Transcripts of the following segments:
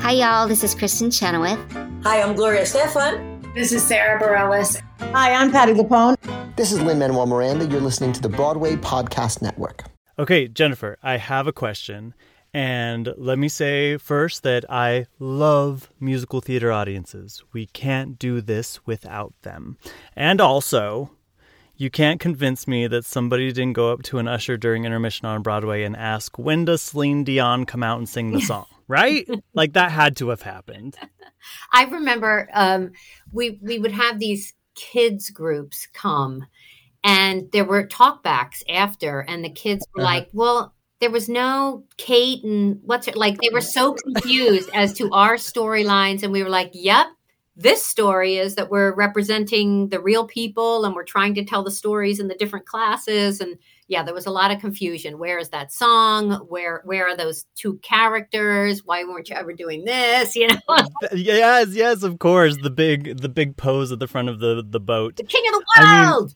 Hi, y'all. This is Kristen Chenoweth. Hi, I'm Gloria Stefan. This is Sarah Bareilles. Hi, I'm Patti LuPone. This is Lin-Manuel Miranda. You're listening to the Broadway Podcast Network. Okay, Jennifer, I have a question. And let me say first that I love musical theater audiences. We can't do this without them. And also, you can't convince me that somebody didn't go up to an usher during intermission on Broadway and ask, when does Celine Dion come out and sing the song? Right? Like, that had to have happened. I remember we would have these kids groups come, and there were talkbacks after, and the kids were like, well, there was no Kate and they were so confused as to our storylines. And we were like, yep, this story is that we're representing the real people and we're trying to tell the stories in the different classes. And yeah, there was a lot of confusion. Where is that song? Where are those two characters? Why weren't you ever doing this? You know? Yes, of course. The big pose at the front of the boat. The king of the world.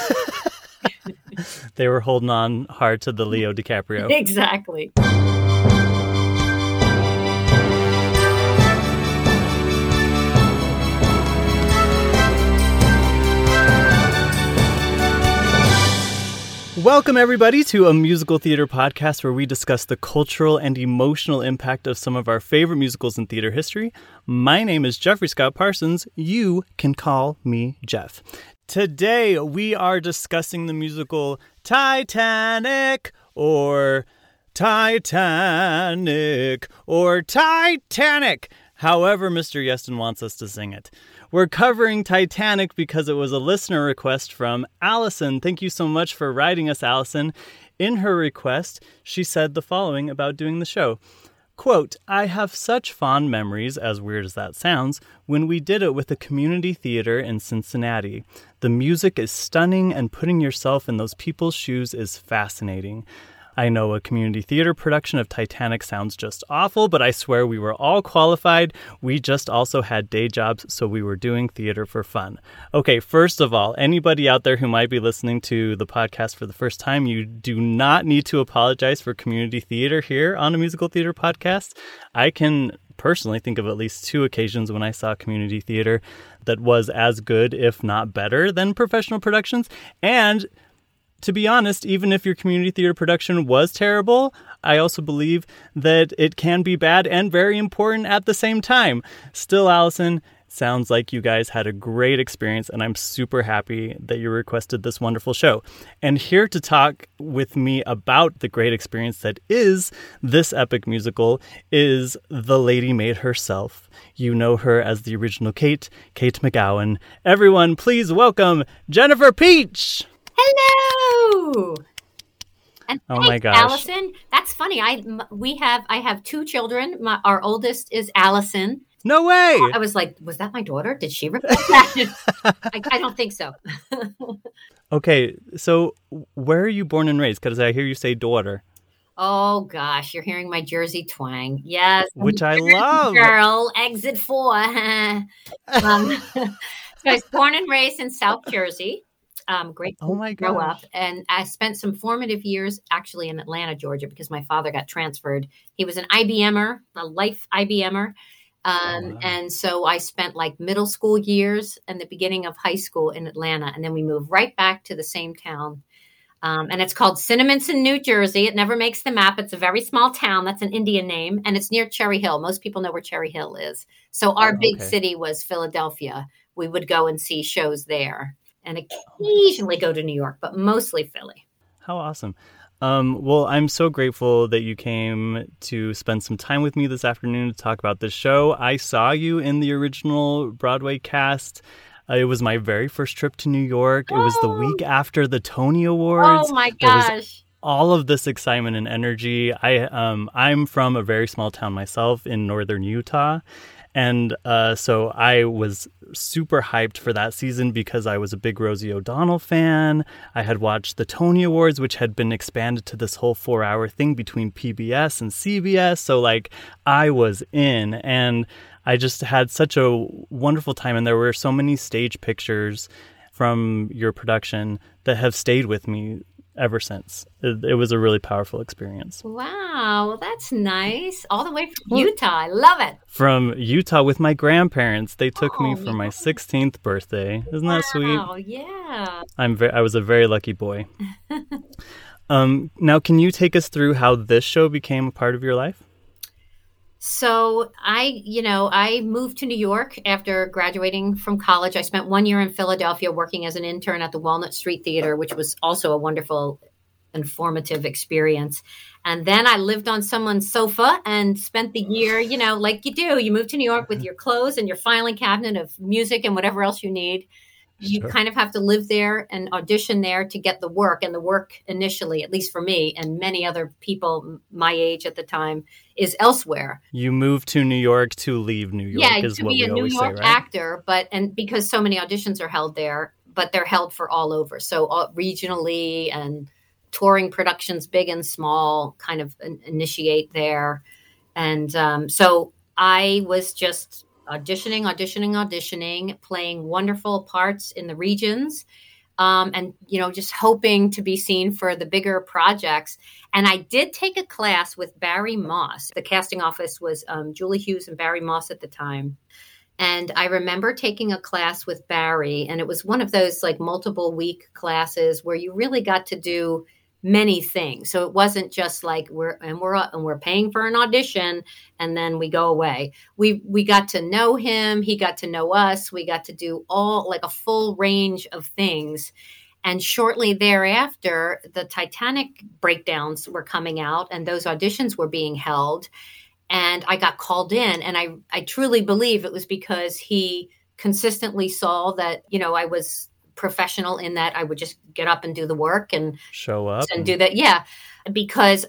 They were holding on hard to the Leo DiCaprio. Exactly. Welcome, everybody, to a musical theater podcast where we discuss the cultural and emotional impact of some of our favorite musicals in theater history. My name is Jeffrey Scott Parsons. You can call me Jeff. Today, we are discussing the musical Titanic, or Titanic, or Titanic, however Mr. Yeston wants us to sing it. We're covering Titanic because it was a listener request from Allison. Thank you so much for writing us, Allison. In her request, she said the following about doing the show. Quote, I have such fond memories, as weird as that sounds, when we did it with a community theater in Cincinnati. The music is stunning, and putting yourself in those people's shoes is fascinating. I know a community theater production of Titanic sounds just awful, but I swear we were all qualified. We just also had day jobs, so we were doing theater for fun. Okay, first of all, anybody out there who might be listening to the podcast for the first time, you do not need to apologize for community theater here on a musical theater podcast. I can personally think of at least two occasions when I saw community theater that was as good, if not better, than professional productions. And to be honest, even if your community theater production was terrible, I also believe that it can be bad and very important at the same time. Still, Allison, sounds like you guys had a great experience, and I'm super happy that you requested this wonderful show. And here to talk with me about the great experience that is this epic musical is the Lady Maid herself. You know her as the original Kate McGowan. Everyone, please welcome Jennifer Peach! Hello. And oh my gosh, Allison. That's funny. I have two children. Our oldest is Allison. No way. I was like, was that my daughter? Did she request that? I don't think so. Okay, so where are you born and raised? Because I hear you say daughter. Oh gosh, you're hearing my Jersey twang. Yes, which I love. Girl, exit 4. So I was born and raised in South Jersey. Great to grow up. And I spent some formative years actually in Atlanta, Georgia, because my father got transferred. He was an IBMer, a life IBMer. And so I spent like middle school years and the beginning of high school in Atlanta. And then we moved right back to the same town. And it's called Cinnaminson, New Jersey. It never makes the map. It's a very small town. That's an Indian name. And it's near Cherry Hill. Most people know where Cherry Hill is. So our big city was Philadelphia. We would go and see shows there. And occasionally go to New York, but mostly Philly. How awesome. Well, I'm so grateful that you came to spend some time with me this afternoon to talk about this show. I saw you in the original Broadway cast. It was my very first trip to New York. It was the week after the Tony Awards. Oh, my gosh. All of this excitement and energy. I'm from a very small town myself in northern Utah. And so I was super hyped for that season because I was a big Rosie O'Donnell fan. I had watched the Tony Awards, which had been expanded to this whole 4-hour thing between PBS and CBS. So like I was in, and I just had such a wonderful time. And there were so many stage pictures from your production that have stayed with me ever since. It was a really powerful experience. Wow, well, that's nice. All the way from Utah. I love it. From Utah with my grandparents. They took me for my 16th birthday. Isn't that sweet? Oh, yeah. I was a very lucky boy. Now, can you take us through how this show became a part of your life? So I moved to New York after graduating from college. I spent 1 year in Philadelphia working as an intern at the Walnut Street Theater, which was also a wonderful, informative experience. And then I lived on someone's sofa and spent the year, like you do. You move to New York with your clothes and your filing cabinet of music and whatever else you need. You kind of have to live there and audition there to get the work. And the work initially, at least for me and many other people my age at the time, is elsewhere. You moved to New York to leave New York, is what we always say, right? Yeah, to be a New York actor, and because so many auditions are held there, but they're held for all over. So regionally and touring productions, big and small, kind of initiate there. And so I was just auditioning, playing wonderful parts in the regions, and, just hoping to be seen for the bigger projects. And I did take a class with Barry Moss. The casting office was Julie Hughes and Barry Moss at the time. And I remember taking a class with Barry, and it was one of those like multiple week classes where you really got to do many things. So it wasn't just like we're paying for an audition and then we go away. We got to know him. He got to know us. We got to do all like a full range of things. And shortly thereafter, the Titanic breakdowns were coming out and those auditions were being held. And I got called in, and I truly believe it was because he consistently saw that, I was professional in that I would just get up and do the work and show up and do that. Yeah. Because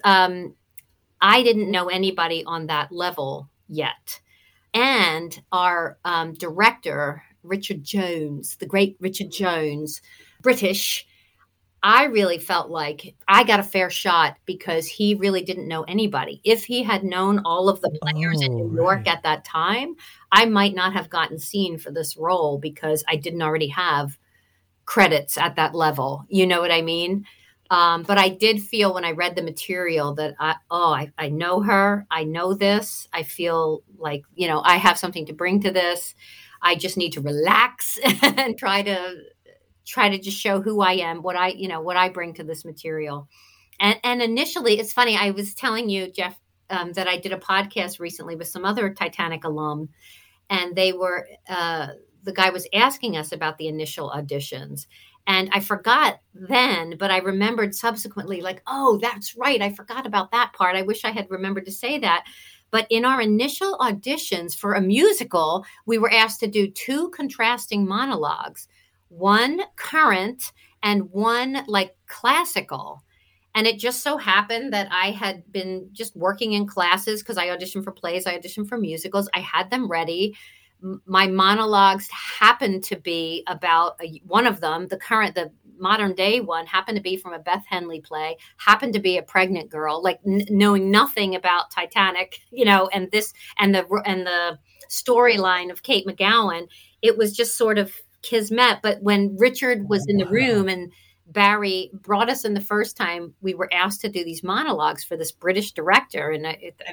I didn't know anybody on that level yet. And our director, Richard Jones, the great Richard Jones, British, I really felt like I got a fair shot because he really didn't know anybody. If he had known all of the players in New York at that time, I might not have gotten seen for this role because I didn't already have credits at that level. You know what I mean? But I did feel when I read the material that I know her. I know this. I feel like, I have something to bring to this. I just need to relax and try to just show who I am, what I bring to this material. And initially, it's funny. I was telling you, Jeff, that I did a podcast recently with some other Titanic alum, and they were, the guy was asking us about the initial auditions. And I forgot then, but I remembered subsequently like, oh, that's right. I forgot about that part. I wish I had remembered to say that. But in our initial auditions for a musical, we were asked to do 2 contrasting monologues, one current and one like classical. And it just so happened that I had been just working in classes because I auditioned for plays, I auditioned for musicals. I had them ready. My monologues happened to be about one of them, the modern day one happened to be from a Beth Henley play, happened to be a pregnant girl, like knowing nothing about Titanic, and the storyline of Kate McGowan. It was just sort of kismet. But when Richard was in the room and Barry brought us in the first time, we were asked to do these monologues for this British director. And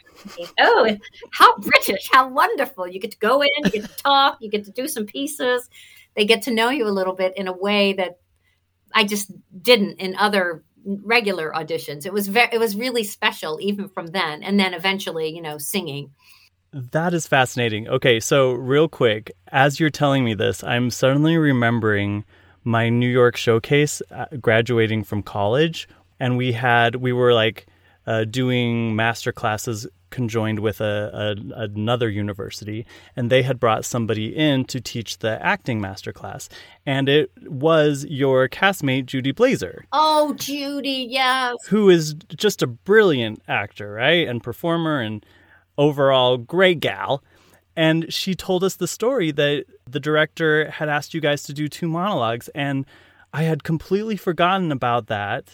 how British, how wonderful. You get to go in, you get to talk, you get to do some pieces. They get to know you a little bit in a way that I just didn't in other regular auditions. It was really special even from then. And then eventually, singing. That is fascinating. Okay, so real quick, as you're telling me this, I'm suddenly remembering my New York showcase graduating from college, and we were like doing master classes conjoined with another university, and they had brought somebody in to teach the acting master class, and it was your castmate Judy Blazer. Oh, Judy, yes. Who is just a brilliant actor, right, and performer, and overall great gal. And she told us the story that the director had asked you guys to do 2 monologues. And I had completely forgotten about that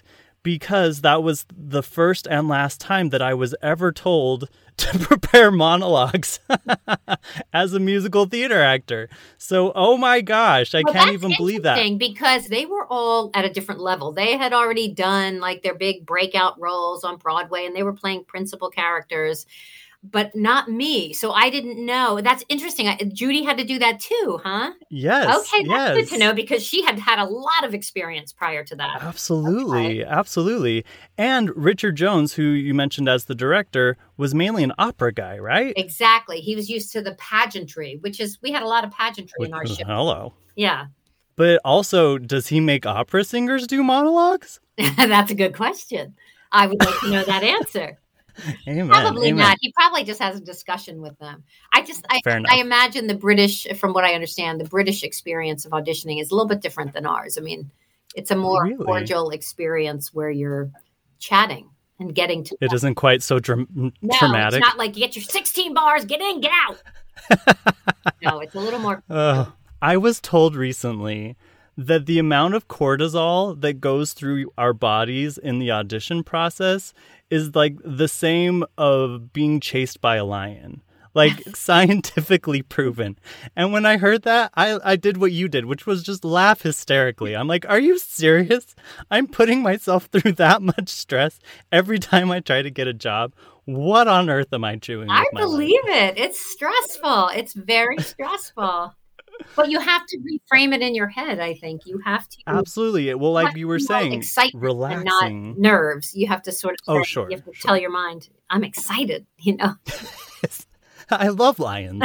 because that was the first and last time that I was ever told to prepare monologues as a musical theater actor. So, oh my gosh, I can't even believe that. Because they were all at a different level. They had already done like their big breakout roles on Broadway, and they were playing principal characters, but not me. So I didn't know. That's interesting. Judy had to do that too, huh? Yes. Okay, that's good to know, because she had had a lot of experience prior to that. Absolutely. Okay. Absolutely. And Richard Jones, who you mentioned as the director, was mainly an opera guy, right? Exactly. He was used to the pageantry, we had a lot of pageantry in our show. Hello. Yeah. But also, does he make opera singers do monologues? That's a good question. I would like to know that answer. Amen. Probably Amen. not. He probably just has a discussion with them. I imagine the British, from what I understand, the British experience of auditioning is a little bit different than ours. I mean, it's a more cordial experience where you're chatting and getting to. It isn't quite so dramatic. It's not like you get your 16 bars, get in, get out. No, it's a little more. I was told recently that the amount of cortisol that goes through our bodies in the audition process is like the same of being chased by a lion, like scientifically proven. And when I heard that, I did what you did, which was just laugh hysterically. I'm like, are you serious? I'm putting myself through that much stress every time I try to get a job. What on earth am I doing? I believe it. It's stressful. It's very stressful. But you have to reframe it in your head, I think. You have to. Absolutely. Well, like you were saying, excitement relaxing. And not nerves. You have to sort of sure. You have to tell your mind, I'm excited, I love lions.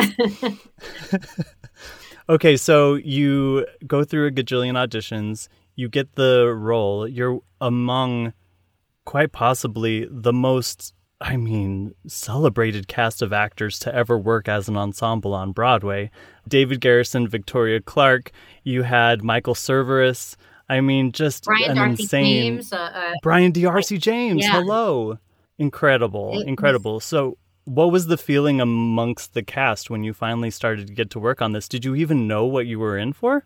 Okay, so you go through a gajillion auditions. You get the role. You're among quite possibly the most, celebrated cast of actors to ever work as an ensemble on Broadway. David Garrison, Victoria Clark. You had Michael Cerveris. Just Brian an Darcy insane James, Brian D'Arcy James. Yeah. Hello, incredible. So, what was the feeling amongst the cast when you finally started to get to work on this? Did you even know what you were in for?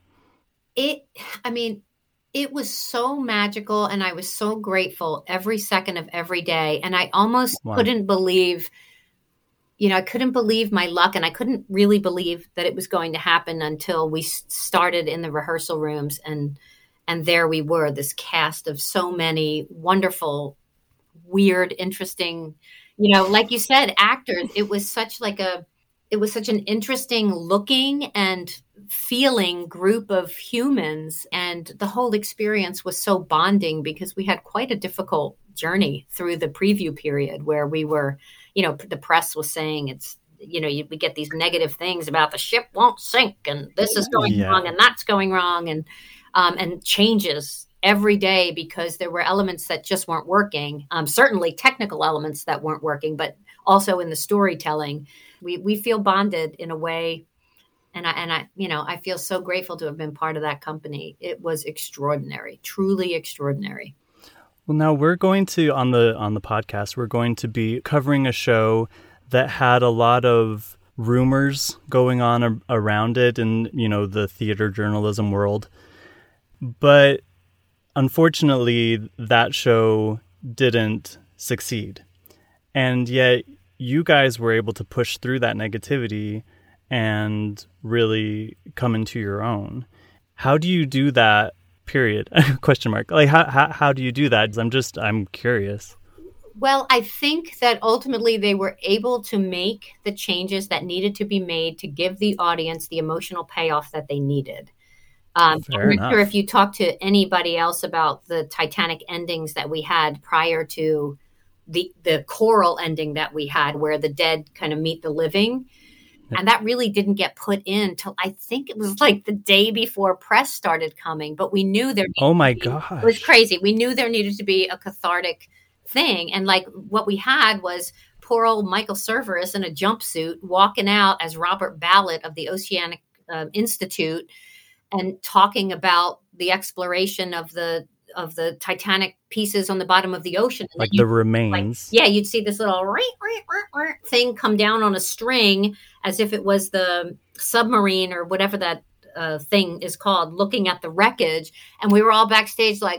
It was so magical, and I was so grateful every second of every day. And I almost couldn't believe, I couldn't believe my luck, and I couldn't really believe that it was going to happen until we started in the rehearsal rooms. And there we were, this cast of so many wonderful, weird, interesting, like you said, actors. It was such an interesting looking and feeling group of humans. And the whole experience was so bonding, because we had quite a difficult journey through the preview period where we were, the press was saying it's, we get these negative things about the ship won't sink and this is going wrong and that's going wrong, and changes every day because there were elements that just weren't working. Certainly technical elements that weren't working, but also in the storytelling. We feel bonded in a way. And I feel so grateful to have been part of that company. It was extraordinary, truly extraordinary. Well, now we're going to, on the podcast, we're going to be covering a show that had a lot of rumors going on around it in, the theater journalism world. But unfortunately, that show didn't succeed. And yet you guys were able to push through that negativity and really come into your own. How do you do that, period? Question mark. Like, how do you do that? I'm curious. Well, I think that ultimately they were able to make the changes that needed to be made to give the audience the emotional payoff that they needed. I'm not sure if you talk to anybody else about the Titanic endings that we had prior to the choral ending that we had, where the dead kind of meet the living. And that really didn't get put in till I think it was like the day before press started coming. But we knew there needed gosh. It was crazy. We knew there needed to be a cathartic thing. And like what we had was poor old Michael Cerveris in a jumpsuit walking out as Robert Ballard of the Oceanic Institute and talking about the exploration of the Titanic pieces on the bottom of the ocean. Like the remains. You'd see this little thing come down on a string as if it was the submarine or whatever that thing is called, looking at the wreckage. And we were all backstage like,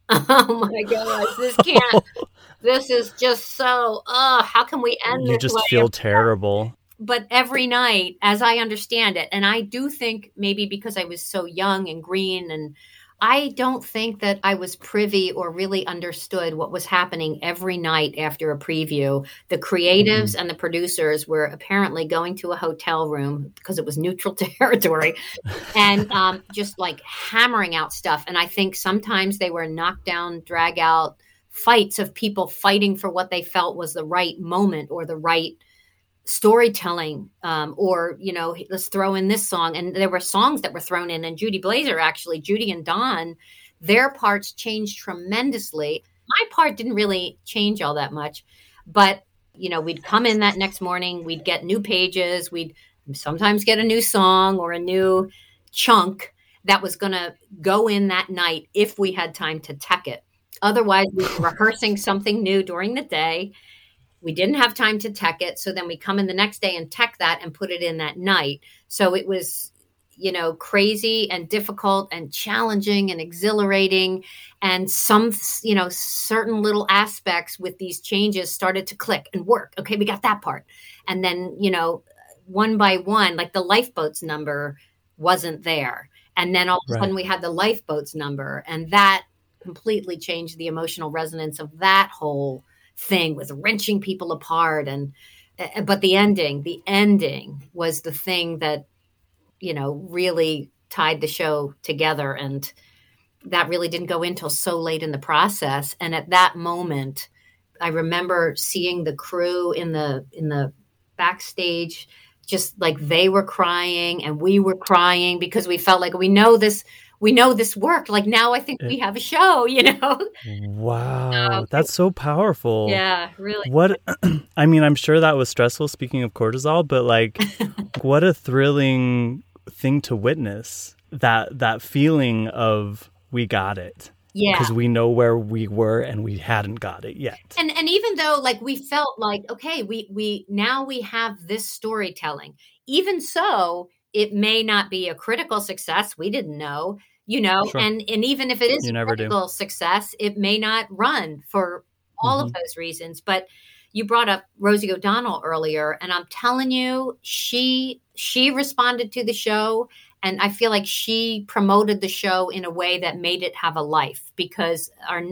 Oh my gosh, this can't. This is just so. How can we end this? You just feel terrible. But every night, as I understand it, and I do think maybe because I was so young and green, and I don't think that I was privy or really understood what was happening every night after a preview. The creatives and the producers were apparently going to a hotel room because it was neutral territory and just like hammering out stuff. And I think sometimes they were knockdown, drag out fights of people fighting for what they felt was the right moment or the right storytelling, or, let's throw in this song. And there were songs that were thrown in, and Judy and Don, their parts changed tremendously. My part didn't really change all that much, but, we'd come in that next morning, we'd get new pages, we'd sometimes get a new song or a new chunk that was going to go in that night if we had time to tech it. Otherwise, we were rehearsing something new during the day. We didn't have time to tech it. So then we come in the next day and tech that and put it in that night. So it was, crazy and difficult and challenging and exhilarating. And some, certain little aspects with these changes started to click and work. Okay, we got that part. And then, one by one, like the lifeboats number wasn't there. And then all of a sudden we had the lifeboats number, and that completely changed the emotional resonance of that whole thing with wrenching people apart. But the ending was the thing that, really tied the show together. And that really didn't go in till so late in the process. And at that moment, I remember seeing the crew in the backstage, just like they were crying and we were crying because we felt like we know this worked. Like now I think we have a show, Wow. That's so powerful. Yeah, really. What, I mean, I'm sure that was stressful, speaking of cortisol, but like, what a thrilling thing to witness, that feeling of we got it. Yeah. Because we know where we were and we hadn't got it yet. And even though like we felt like, okay, we now we have this storytelling, even so, it may not be a critical success. We didn't know, sure. and even if it is a critical success, it may not run for all of those reasons. But you brought up Rosie O'Donnell earlier, and I'm telling you, she responded to the show, and I feel like she promoted the show in a way that made it have a life, because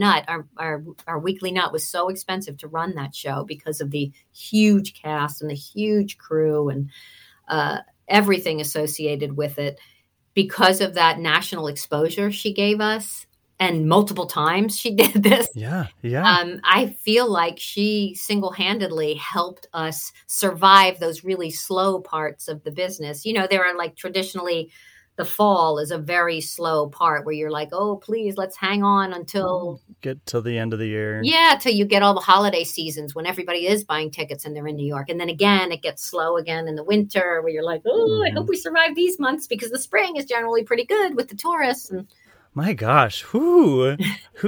our weekly nut was so expensive to run that show because of the huge cast and the huge crew and everything associated with it. Because of that national exposure she gave us, and multiple times she did this. Yeah. I feel like she single-handedly helped us survive those really slow parts of the business. There are like traditionally the fall is a very slow part where you're like, oh, please, let's hang on until get till the end of the year. Yeah, till you get all the holiday seasons when everybody is buying tickets and they're in New York. And then again, it gets slow again in the winter where you're like, oh, I hope we survive these months, because the spring is generally pretty good with the tourists. And my gosh, who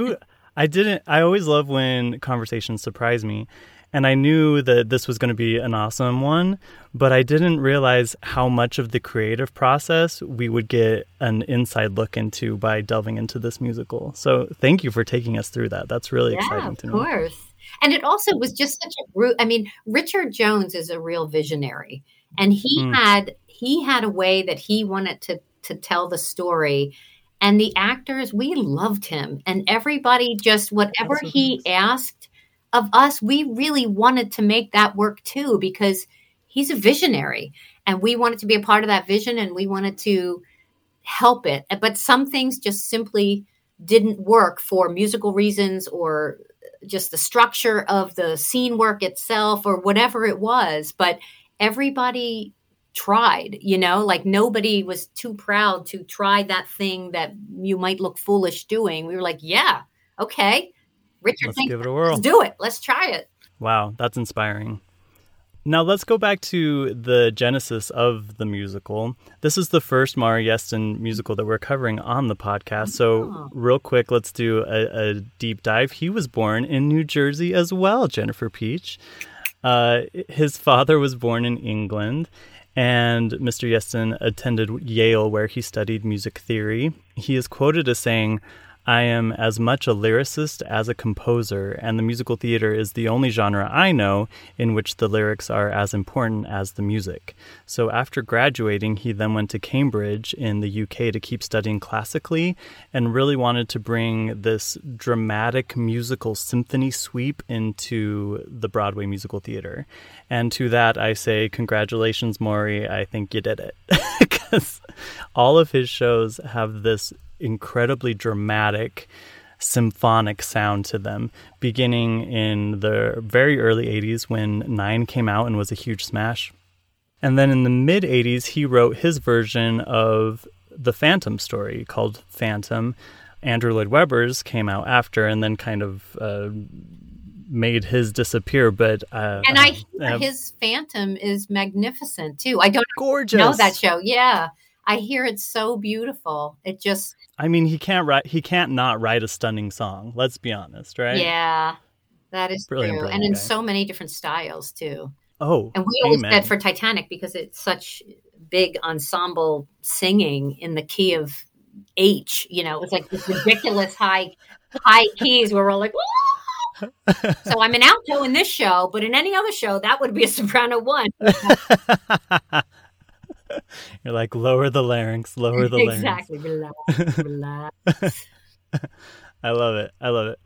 I always love when conversations surprise me. And I knew that this was going to be an awesome one, but I didn't realize how much of the creative process we would get an inside look into by delving into this musical. So thank you for taking us through that. That's really exciting to me. Of course. And it also was just such Richard Jones is a real visionary, and he had a way that he wanted to tell the story. And the actors, we loved him, and everybody just, whatever he asked of us, we really wanted to make that work too, because he's a visionary and we wanted to be a part of that vision and we wanted to help it. But some things just simply didn't work for musical reasons, or just the structure of the scene work itself, or whatever it was. But everybody tried, like nobody was too proud to try that thing that you might look foolish doing. We were like, yeah, okay. Richard, let's give it a whirl. Let's do it. Let's try it. Wow, that's inspiring. Now let's go back to the genesis of the musical. This is the first Maury Yeston musical that we're covering on the podcast. So real quick, let's do a deep dive. He was born in New Jersey as well, Jennifer Peach. His father was born in England, and Mr. Yeston attended Yale, where he studied music theory. He is quoted as saying, I am as much a lyricist as a composer, and the musical theater is the only genre I know in which the lyrics are as important as the music. So after graduating, he then went to Cambridge in the UK to keep studying classically and really wanted to bring this dramatic musical symphony sweep into the Broadway musical theater. And to that, I say, congratulations, Maury. I think you did it. Because all of his shows have this incredibly dramatic symphonic sound to them, beginning in the very early 80s when Nine came out and was a huge smash. And then in the mid 80s, he wrote his version of the Phantom story called Phantom. Andrew Lloyd Webber's came out after and then kind of made his disappear. But and I hear his Phantom is magnificent too. I don't gorgeous. know that show. Yeah. I hear it's so beautiful. It just... I mean, he can't not write a stunning song. Let's be honest, right? Yeah, that is true. And in guy. So many different styles, too. Oh, and we always said for Titanic, because it's such big ensemble singing in the key of H, you know, it's like this ridiculous high keys where we're all like, woo! So I'm an alto in this show, but in any other show, that would be a soprano one. You're like, lower the larynx, lower the larynx. Exactly. Relax. I love it.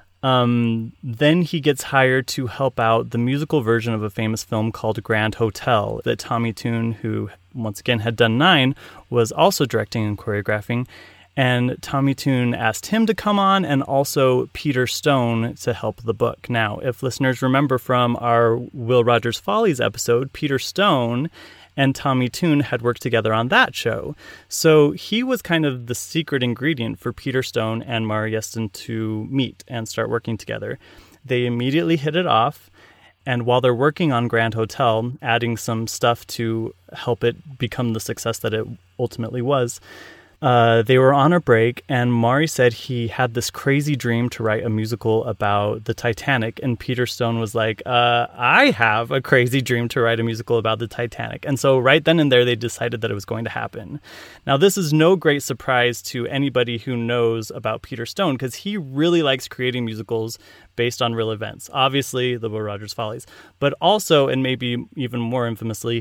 Then he gets hired to help out the musical version of a famous film called Grand Hotel that Tommy Tune, who once again had done Nine, was also directing and choreographing. And Tommy Tune asked him to come on, and also Peter Stone to help the book. Now, if listeners remember from our Will Rogers Follies episode, Peter Stone and Tommy Tune had worked together on that show. So he was kind of the secret ingredient for Peter Stone and Maury Yeston to meet and start working together. They immediately hit it off. And while they're working on Grand Hotel, adding some stuff to help it become the success that it ultimately was, they were on a break, and Maury said he had this crazy dream to write a musical about the Titanic, and Peter Stone was like, I have a crazy dream to write a musical about the Titanic. And so right then and there, they decided that it was going to happen. Now, this is no great surprise to anybody who knows about Peter Stone, because he really likes creating musicals based on real events. Obviously, the Will Rogers Follies, but also, and maybe even more infamously,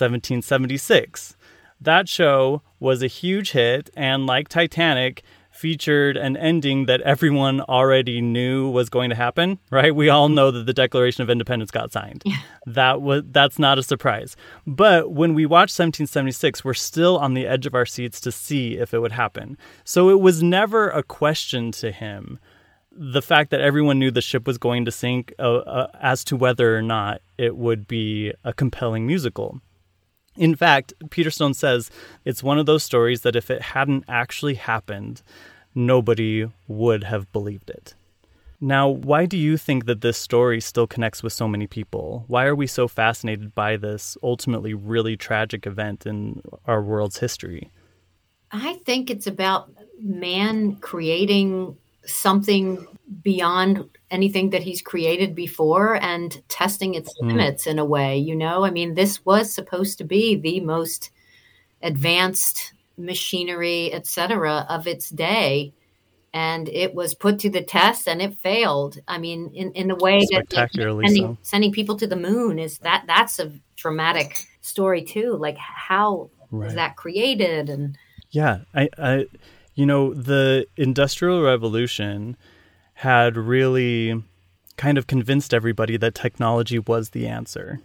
1776. That show was a huge hit, and like Titanic, featured an ending that everyone already knew was going to happen, right? We all know that the Declaration of Independence got signed. Yeah. That's not a surprise. But when we watched 1776, we're still on the edge of our seats to see if it would happen. So it was never a question to him, the fact that everyone knew the ship was going to sink, as to whether or not it would be a compelling musical. In fact, Peter Stone says it's one of those stories that if it hadn't actually happened, nobody would have believed it. Now, why do you think that this story still connects with so many people? Why are we so fascinated by this ultimately really tragic event in our world's history? I think it's about man creating something beyond anything that he's created before and testing its limits in a way, you know? I mean, this was supposed to be the most advanced machinery, et cetera, of its day. And it was put to the test and it failed. I mean, in a way that sending people to the moon that's a dramatic story too. Like how was that created? And yeah, I you know, the Industrial Revolution had really kind of convinced everybody that technology was the answer,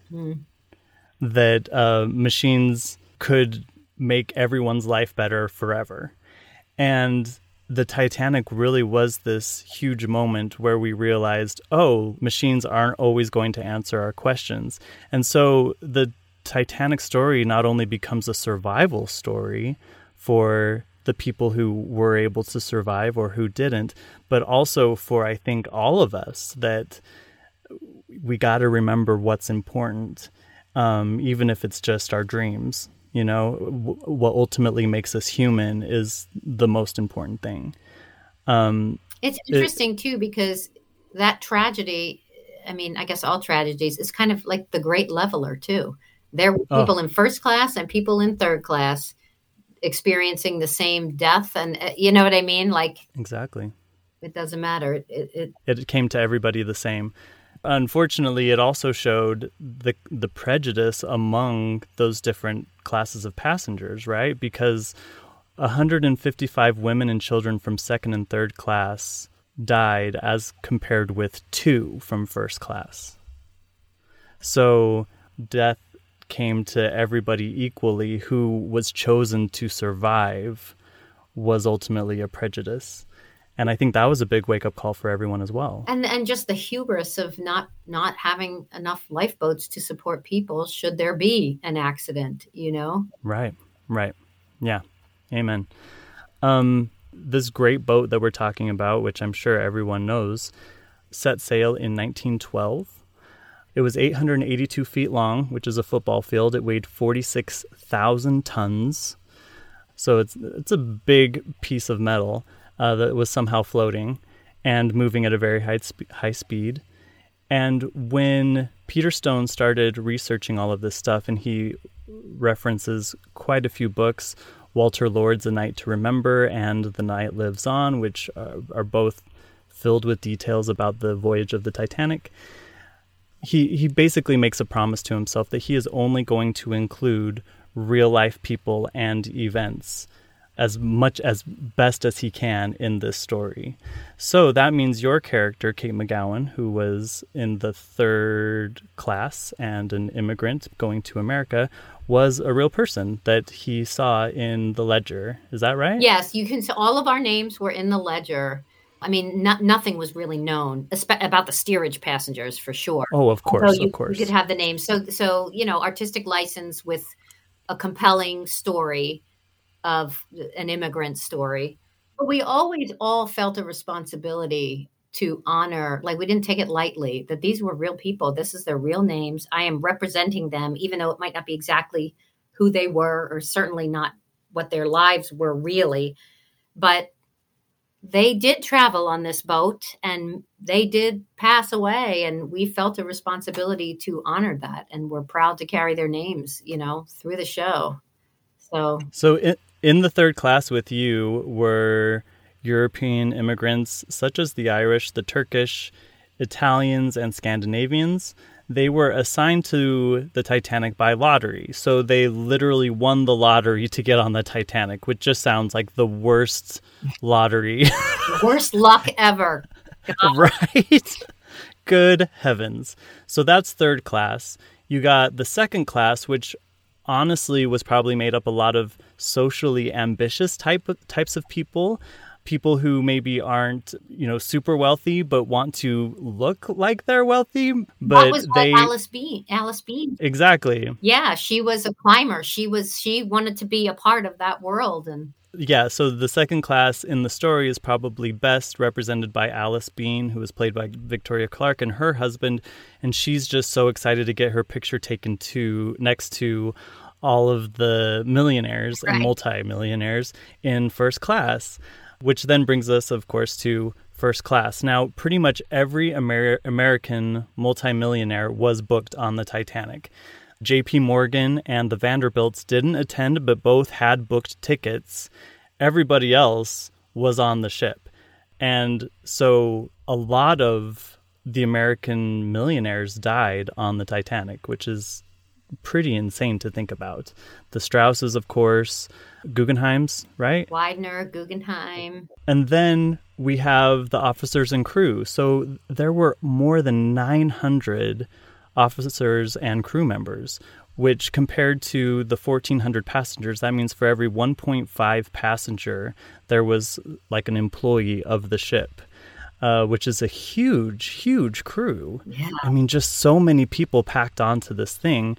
that machines could make everyone's life better forever. And the Titanic really was this huge moment where we realized, oh, machines aren't always going to answer our questions. And so the Titanic story not only becomes a survival story for the people who were able to survive or who didn't, but also for, I think, all of us, that we got to remember what's important, even if it's just our dreams. You know, what ultimately makes us human is the most important thing. It's interesting, too, because that tragedy, I mean, I guess all tragedies, is kind of like the great leveler, too. There were people in first class and people in third class. experiencing the same death. And you know what I mean? Like, exactly. It doesn't matter. It came to everybody the same. Unfortunately, it also showed the prejudice among those different classes of passengers, right? Because 155 women and children from second and third class died as compared with 2 from first class. So death came to everybody equally. Who was chosen to survive was ultimately a prejudice. And I think that was a big wake-up call for everyone as well. And just the hubris of not having enough lifeboats to support people should there be an accident, you know? Right. Yeah. Amen. This great boat that we're talking about, which I'm sure everyone knows, set sail in 1912. It was 882 feet long, which is a football field. It weighed 46,000 tons. So it's a big piece of metal that was somehow floating and moving at a very high speed. And when Peter Stone started researching all of this stuff, and he references quite a few books, Walter Lord's A Night to Remember and The Night Lives On, which are both filled with details about the voyage of the Titanic, he basically makes a promise to himself that he is only going to include real-life people and events as much as best as he can in this story. So that means your character, Kate McGowan, who was in the third class and an immigrant going to America, was a real person that he saw in the ledger. Is that right? Yes, you can. So all of our names were in the ledger. I mean, nothing was really known about the steerage passengers, for sure. Oh, of course, so you could have the names. So artistic license with a compelling story of an immigrant story. But we always all felt a responsibility to honor, like we didn't take it lightly, that these were real people. This is their real names. I am representing them, even though it might not be exactly who they were, or certainly not what their lives were really. But they did travel on this boat and they did pass away, and we felt a responsibility to honor that. And we're proud to carry their names, through the show. So in the third class with you were European immigrants such as the Irish, the Turkish, Italians, and Scandinavians. They were assigned to the Titanic by lottery. So they literally won the lottery to get on the Titanic, which just sounds like the worst lottery. Worst luck ever. God. Right? Good heavens. So that's third class. You got the second class, which honestly was probably made up a lot of socially ambitious types of people who maybe aren't, super wealthy, but want to look like they're wealthy. But that was Alice Bean. Exactly. Yeah, she was a climber. She wanted to be a part of that world. And yeah, so the second class in the story is probably best represented by Alice Bean, who was played by Victoria Clark, and her husband. And she's just so excited to get her picture taken next to all of the millionaires and multimillionaires in first class, which then brings us, of course, to first class. Now, pretty much every American multimillionaire was booked on the Titanic. J.P. Morgan and the Vanderbilts didn't attend, but both had booked tickets. Everybody else was on the ship. And so a lot of the American millionaires died on the Titanic, which is pretty insane to think about. The Strausses, of course, Guggenheims, right? Widener, Guggenheim. And then we have the officers and crew. So there were more than 900 officers and crew members, which compared to the 1,400 passengers, that means for every 1.5 passenger, there was like an employee of the ship. Which is a huge, huge crew. Yeah. I mean, just so many people packed onto this thing.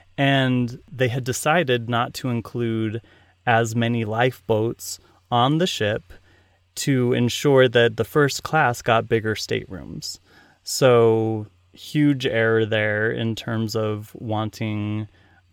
And they had decided not to include as many lifeboats on the ship to ensure that the first class got bigger staterooms. So huge error there in terms of wanting,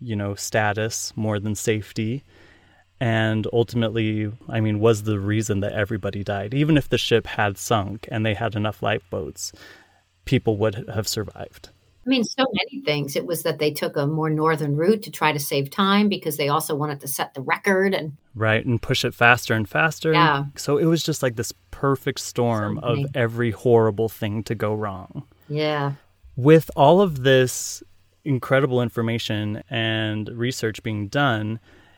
status more than safety. And ultimately, was the reason that everybody died. Even if the ship had sunk and they had enough lifeboats, people would have survived. I mean, so many things. It was that they took a more northern route to try to save time because they also wanted to set the record and right, and push it faster and faster. Yeah. So it was just like this perfect storm of every horrible thing to go wrong. Yeah. With all of this incredible information and research being done,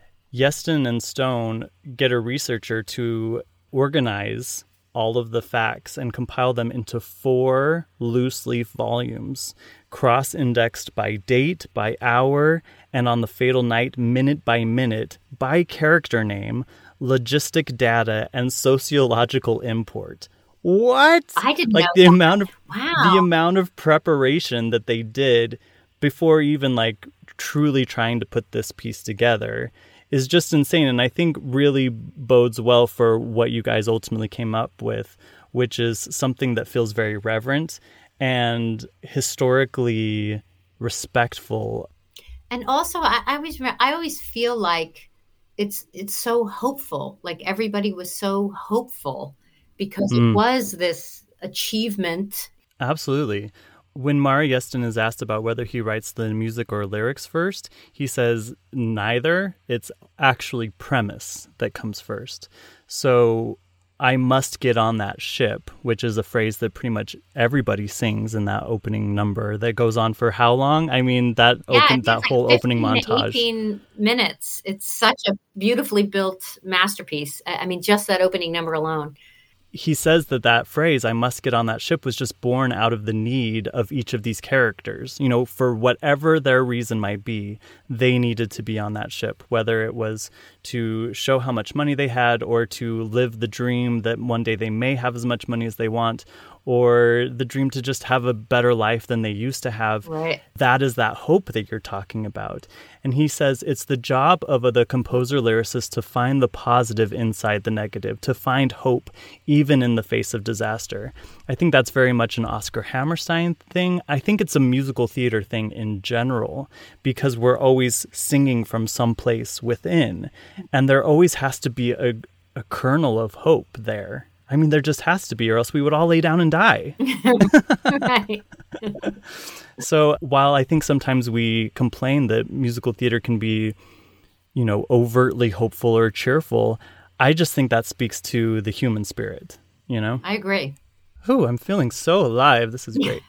Yeston and Stone get a researcher to organize all of the facts and compile them into 4 loose leaf volumes, cross-indexed by date, by hour, and on the fatal night, minute by minute, by character name, logistic data, and sociological import. What? I didn't like know the that. amount of Wow. the amount of preparation that they did before even like truly trying to put this piece together is just insane. And I think really bodes well for what you guys ultimately came up with, which is something that feels very reverent and historically respectful. And also, I always feel like it's so hopeful. Like everybody was so hopeful because it was this achievement. Absolutely. When Maury Yeston is asked about whether he writes the music or lyrics first, he says neither. It's actually premise that comes first. So I must get on that ship, which is a phrase that pretty much everybody sings in that opening number that goes on for how long? I mean, that whole opening montage. 18 minutes. It's such a beautifully built masterpiece. I mean, just that opening number alone. He says that phrase, I must get on that ship, was just born out of the need of each of these characters. You know, for whatever their reason might be, they needed to be on that ship, whether it was to show how much money they had or to live the dream that one day they may have as much money as they want, or the dream to just have a better life than they used to have. Right. That is that hope that you're talking about. And he says it's the job of the composer-lyricist to find the positive inside the negative, to find hope even in the face of disaster. I think that's very much an Oscar Hammerstein thing. I think it's a musical theater thing in general because we're always singing from some place within. And there always has to be a kernel of hope there. I mean, there just has to be, or else we would all lay down and die. Right. So while I think sometimes we complain that musical theater can be, you know, overtly hopeful or cheerful, I just think that speaks to the human spirit, you know? I agree. Ooh, I'm feeling so alive. This is great.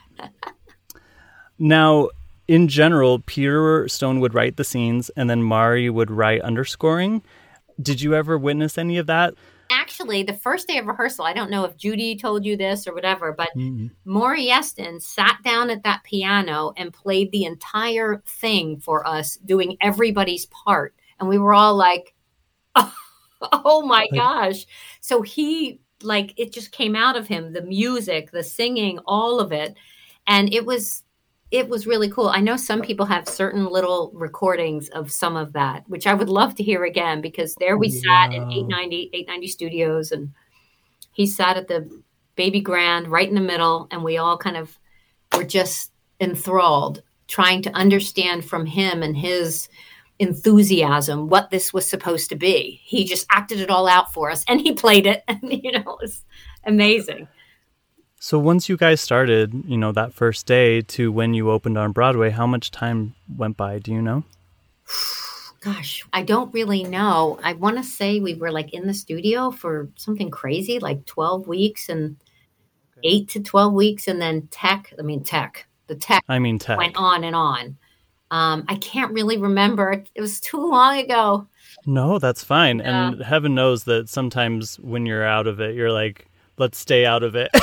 Now, in general, Peter Stone would write the scenes and then Maury would write underscoring. Did you ever witness any of that? Actually, the first day of rehearsal, I don't know if Judy told you this or whatever, but Maury Yeston sat down at that piano and played the entire thing for us, doing everybody's part. And we were all like, oh my gosh. So he, like, it just came out of him, the music, the singing, all of it. And it was really cool. I know some people have certain little recordings of some of that, which I would love to hear again, because there we sat in 890 Studios, and he sat at the Baby Grand right in the middle, and we all kind of were just enthralled, trying to understand from him and his enthusiasm what this was supposed to be. He just acted it all out for us, and he played it, and it was amazing. So once you guys started, you know, that first day to when you opened on Broadway, how much time went by? Do you know? Gosh, I don't really know. I want to say we were like in the studio for something crazy, like 12 weeks and 8 to 12 weeks. And then tech went on and on. I can't really remember. It was too long ago. No, that's fine. Yeah. And heaven knows that sometimes when you're out of it, you're like, let's stay out of it.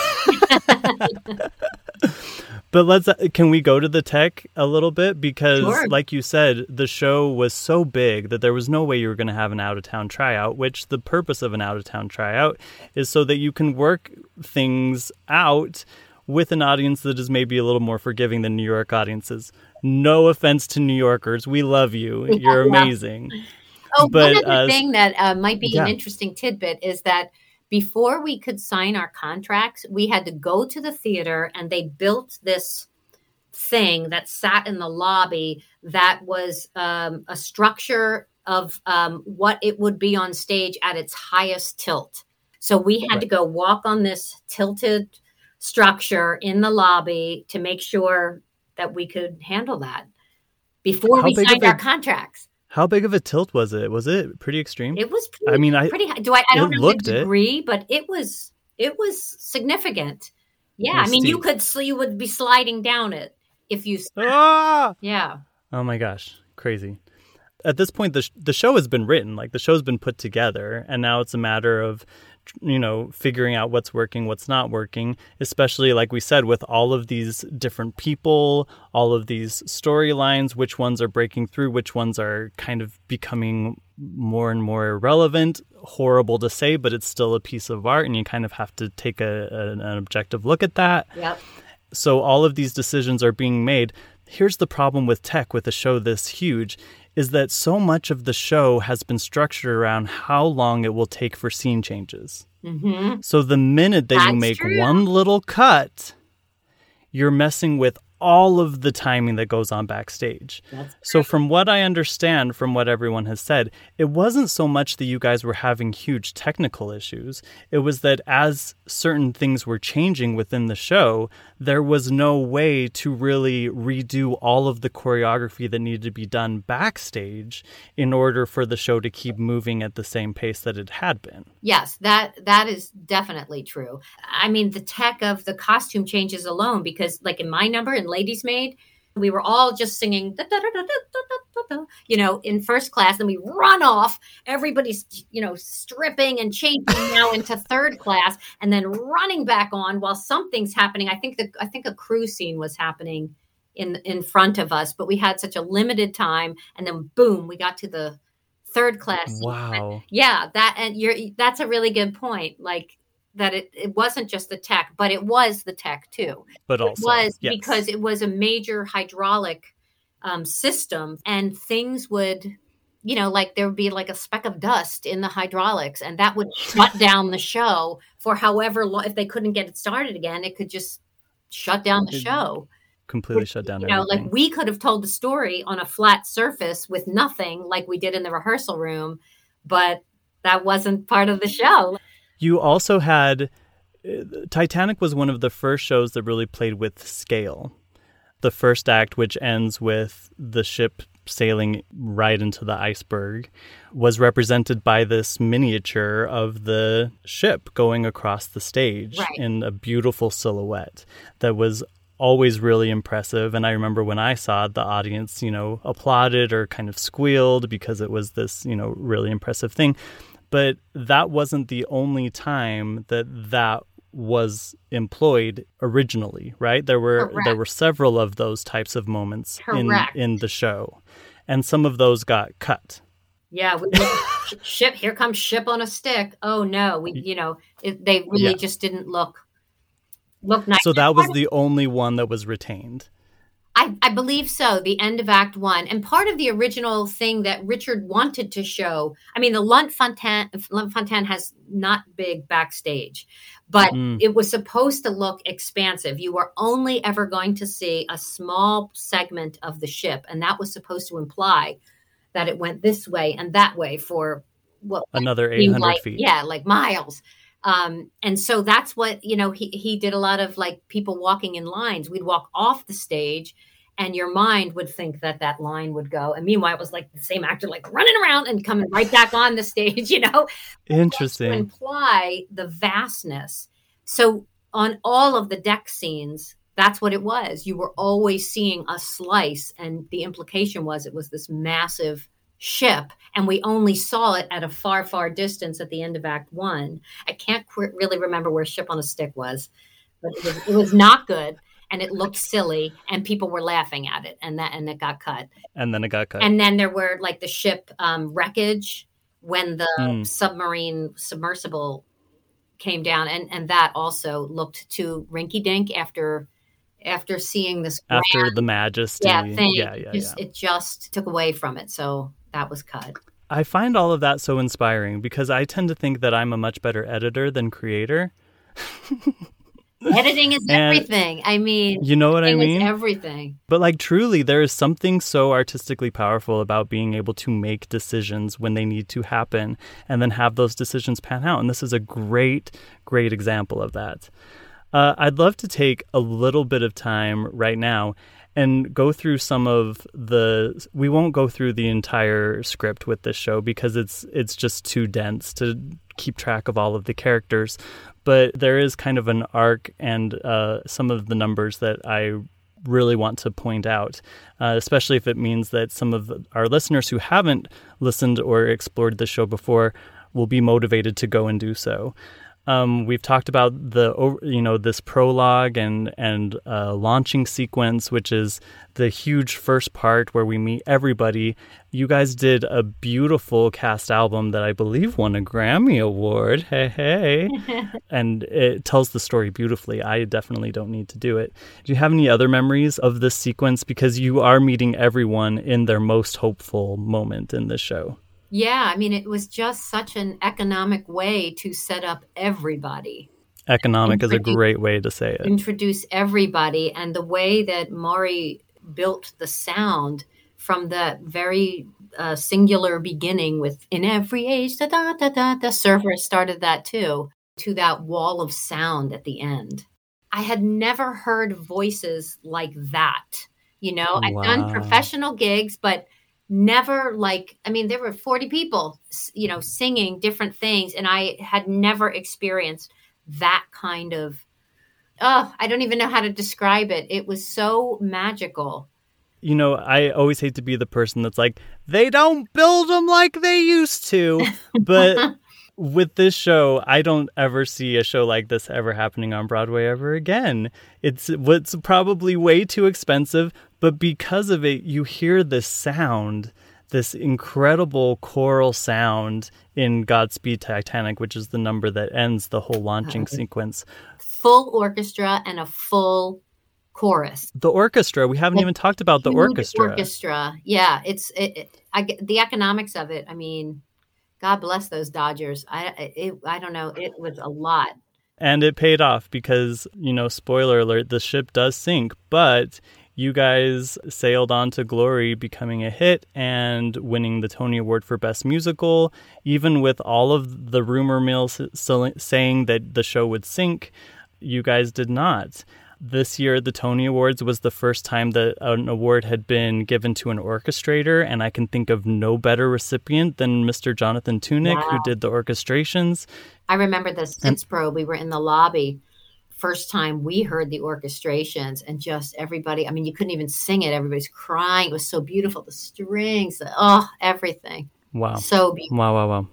But can we go to the tech a little bit? Because sure. Like you said, the show was so big that there was no way you were going to have an out-of-town tryout, which the purpose of an out-of-town tryout is so that you can work things out with an audience that is maybe a little more forgiving than New York audiences. No offense to New Yorkers. We love you. You're amazing. Oh, but one other thing that might be an interesting tidbit is that before we could sign our contracts, we had to go to the theater, and they built this thing that sat in the lobby that was a structure of what it would be on stage at its highest tilt. So we had to go walk on this tilted structure in the lobby to make sure that we could handle that before we signed our contracts. How big of a tilt was it? Was it pretty extreme? It was pretty high. I don't know the degree, but it was significant. Yeah, I mean, steep. You would be sliding down it if you. Yeah. Oh my gosh, crazy. At this point, the show has been written, like the show's been put together, and now it's a matter of, figuring out what's working, what's not working, especially like we said, with all of these different people, all of these storylines, which ones are breaking through, which ones are kind of becoming more and more irrelevant. Horrible to say, but it's still a piece of art, and you kind of have to take an objective look at that. Yep. So all of these decisions are being made. Here's the problem with tech, with a show this huge, is that so much of the show has been structured around how long it will take for scene changes. Mm-hmm. So the minute that you make one little cut, you're messing with all of the timing that goes on backstage. So from what I understand, from what everyone has said, it wasn't so much that you guys were having huge technical issues. It was that as certain things were changing within the show, there was no way to really redo all of the choreography that needed to be done backstage in order for the show to keep moving at the same pace that it had been. Yes, that is definitely true. I mean, the tech of the costume changes alone, because like in my number, in Ladies Maid, we were all just singing, in first class, and we run off. Everybody's, stripping and changing now into third class, and then running back on while something's happening. I think a cruise scene was happening in front of us, but we had such a limited time, and then boom, we got to the third class. Wow. Yeah, that's a really good point. Like, that it wasn't just the tech, but it was the tech too. But also, it was because it was a major hydraulic system, and things would, like there would be like a speck of dust in the hydraulics, and that would shut down the show for however long. If they couldn't get it started again, it could just shut down the show. Completely shut down everything. Like we could have told the story on a flat surface with nothing, like we did in the rehearsal room, but that wasn't part of the show. You also had, Titanic was one of the first shows that really played with scale. The first act, which ends with the ship sailing right into the iceberg, was represented by this miniature of the ship going across the stage in a beautiful silhouette that was always really impressive. And I remember when I saw it, the audience, applauded or kind of squealed because it was this, really impressive thing. But that wasn't the only time that was employed originally, right? There were several of those types of moments in the show, and some of those got cut. Yeah, ship. Here comes ship on a stick. Oh no, they really just didn't look nice. So that was the only one that was retained. I believe so, the end of Act 1. And part of the original thing that Richard wanted to show, I mean, the Lunt-Fontanne has not big backstage, but it was supposed to look expansive. You were only ever going to see a small segment of the ship, and that was supposed to imply that it went this way and that way for another 800 feet. Yeah, like miles. And so that's what, he did a lot of like people walking in lines. We'd walk off the stage and your mind would think that line would go. And meanwhile, it was like the same actor, like running around and coming right back on the stage, Interesting. To imply the vastness. So on all of the deck scenes, that's what it was. You were always seeing a slice. And the implication was it was this massive ship, and we only saw it at a far, far distance at the end of Act 1. I can't really remember where Ship on a Stick was, but it was not good, and it looked silly, and people were laughing at it, and it got cut. And then it got cut. And then there were like the ship wreckage when the submersible came down, and that also looked too rinky-dink after seeing this after the Majesty thing. Yeah. It just took away from it, so that was cut. I find all of that so inspiring because I tend to think that I'm a much better editor than creator. Editing is everything. I mean, you know what I mean? It's everything. But like truly, there is something so artistically powerful about being able to make decisions when they need to happen and then have those decisions pan out. And this is a great, great example of that. I'd love to take a little bit of time right now and go through we won't go through the entire script with this show because it's just too dense to keep track of all of the characters. But there is kind of an arc and some of the numbers that I really want to point out, especially if it means that some of our listeners who haven't listened or explored the show before will be motivated to go and do so. We've talked about this prologue and launching sequence, which is the huge first part where we meet everybody. You guys did a beautiful cast album that I believe won a Grammy Award. Hey. And it tells the story beautifully. I definitely don't need to do it. Do you have any other memories of this sequence? Because you are meeting everyone in their most hopeful moment in this show. Yeah, I mean, it was just such an economic way to set up everybody. Economic is a great way to say it. Introduce everybody. And the way that Maury built the sound from the very singular beginning with "in every age," the server started that too, to that wall of sound at the end. I had never heard voices like that. Wow. I've done professional gigs, but never there were 40 people, singing different things. And I had never experienced that kind of, I don't even know how to describe it. It was so magical. I always hate to be the person that's like, they don't build them like they used to. But with this show, I don't ever see a show like this ever happening on Broadway ever again. It's probably way too expensive, but because of it, you hear this sound, this incredible choral sound in Godspeed Titanic, which is the number that ends the whole launching sequence. Full orchestra and a full chorus. The orchestra, we haven't even talked about the orchestra. Yeah, the economics of it. I mean, God bless those Dodgers. I don't know. It was a lot. And it paid off because, spoiler alert, the ship does sink, but you guys sailed on to glory, becoming a hit and winning the Tony Award for Best Musical, even with all of the rumor mills saying that the show would sink. You guys did not. This year, the Tony Awards was the first time that an award had been given to an orchestrator, and I can think of no better recipient than Mr. Jonathan Tunick, who did the orchestrations. I remember the Synthpro. We were in the lobby. First time we heard the orchestrations, and just everybody, I mean, you couldn't even sing it. Everybody's crying. It was so beautiful. The strings, everything. Wow. So beautiful. Wow.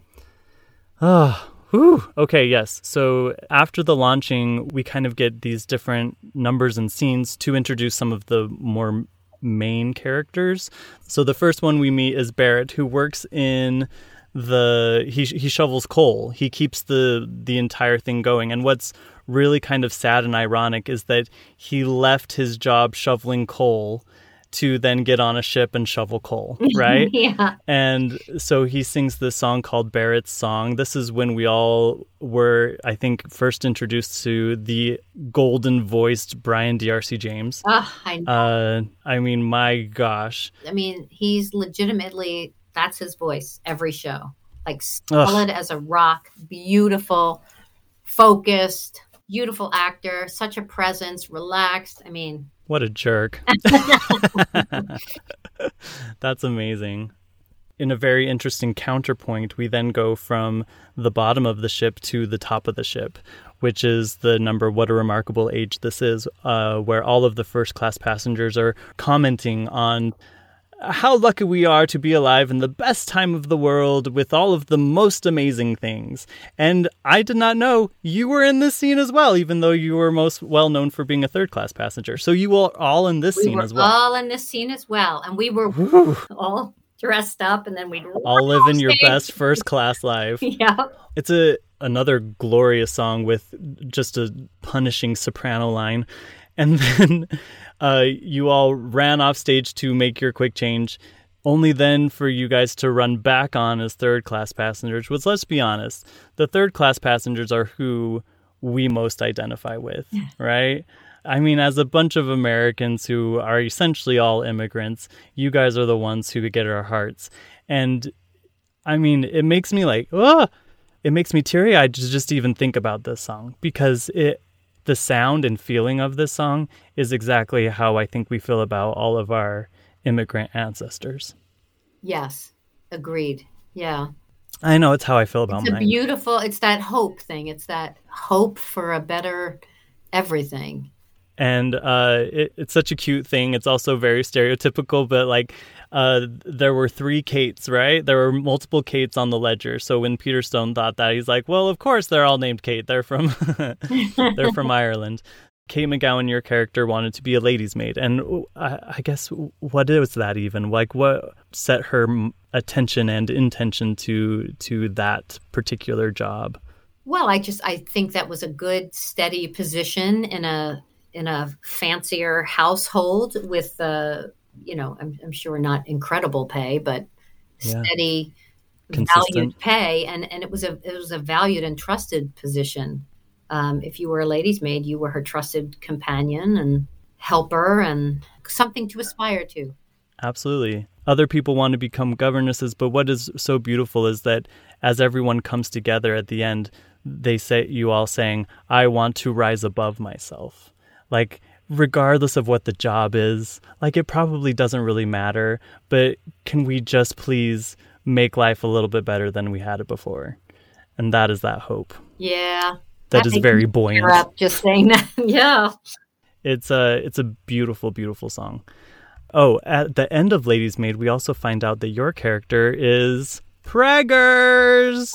Oh, whew. Okay, yes. So after the launching, we kind of get these different numbers and scenes to introduce some of the more main characters. So the first one we meet is Barrett, who works in he shovels coal. He keeps the entire thing going. And what's really kind of sad and ironic is that he left his job shoveling coal to then get on a ship and shovel coal, right? Yeah. And so he sings this song called Barrett's Song. This is when we all were, I think, first introduced to the golden-voiced Brian D'Arcy James. I know. I mean, my gosh. I mean, he's legitimately, that's his voice every show. Like solid as a rock, beautiful, focused, beautiful actor, such a presence, relaxed. I mean, what a jerk. That's amazing. In a very interesting counterpoint, we then go from the bottom of the ship to the top of the ship, which is the number "What a Remarkable Age This Is," where all of the first-class passengers are commenting on how lucky we are to be alive in the best time of the world with all of the most amazing things. And I did not know you were in this scene as well, even though you were most well known for being a third-class passenger. So you were all in this scene as well. All in this scene as well. And we were all dressed up, and then we'd all living your best first-class life. Yeah. It's another glorious song with just a punishing soprano line. And then you all ran off stage to make your quick change, only then for you guys to run back on as third-class passengers, which, let's be honest, the third-class passengers are who we most identify with, right? I mean, as a bunch of Americans who are essentially all immigrants, you guys are the ones who get our hearts. And, I mean, it makes me it makes me teary-eyed to just even think about this song, because the sound and feeling of this song is exactly how I think we feel about all of our immigrant ancestors. Yes, agreed. Yeah. I know it's how I feel about mine. It's that hope thing. It's that hope for a better everything. And it's such a cute thing. It's also very stereotypical, but like there were 3 Kates, right? There were multiple Kates on the ledger. So when Peter Stone thought that, he's like, well, of course they're all named Kate. They're from they're from Ireland. Kate McGowan, your character, wanted to be a lady's maid. And I guess, what is that even? Like, what set her attention and intention to that particular job? Well, I think that was a good, steady position in a fancier household with, I'm sure not incredible pay, but steady, consistent, valued pay. And it was a valued and trusted position. If you were a lady's maid, you were her trusted companion and helper and something to aspire to. Absolutely. Other people want to become governesses, but what is so beautiful is that as everyone comes together at the end, they say, you all saying, I want to rise above myself. Like, regardless of what the job is, like, it probably doesn't really matter, but can we just please make life a little bit better than we had it before? And that is that hope. Yeah. That is very buoyant. Just saying that. Yeah. It's a beautiful, beautiful song. Oh, at the end of Lady's Maid, we also find out that your character is preggers.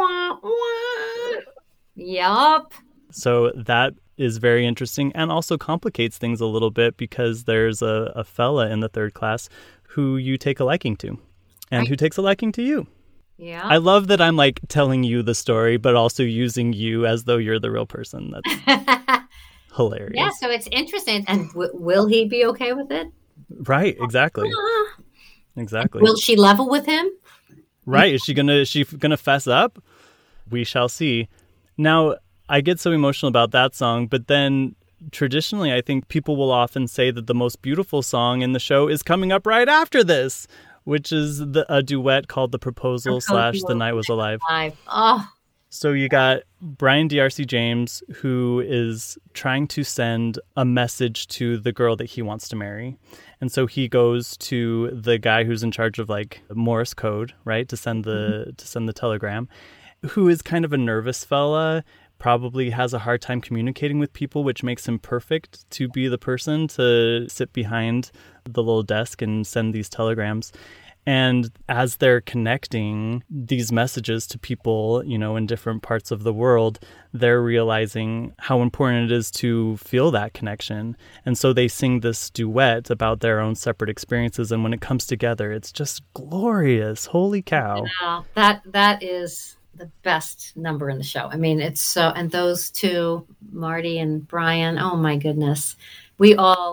Yup. So that is very interesting and also complicates things a little bit because there's a fella in the 3rd class who you take a liking to and who takes a liking to you. Yeah. I love that I'm like telling you the story, but also using you as though you're the real person. That's hilarious. Yeah, so it's interesting. And will he be okay with it? Right, exactly. Exactly. Will she level with him? Right. Is she gonna fess up? We shall see. Now, I get so emotional about that song, but then traditionally I think people will often say that the most beautiful song in the show is coming up right after this, which is a duet called The Proposal / The Night Was Alive. Oh. So you got Brian D'Arcy James, who is trying to send a message to the girl that he wants to marry. And so he goes to the guy who's in charge of like Morse code, right, to send the telegram, who is kind of a nervous fella, probably has a hard time communicating with people, which makes him perfect to be the person to sit behind the little desk and send these telegrams. And as they're connecting these messages to people, in different parts of the world, they're realizing how important it is to feel that connection. And so they sing this duet about their own separate experiences. And when it comes together, it's just glorious. Holy cow. Yeah, that is the best number in the show. I mean, it's so, and those two, Marty and Brian, oh my goodness. We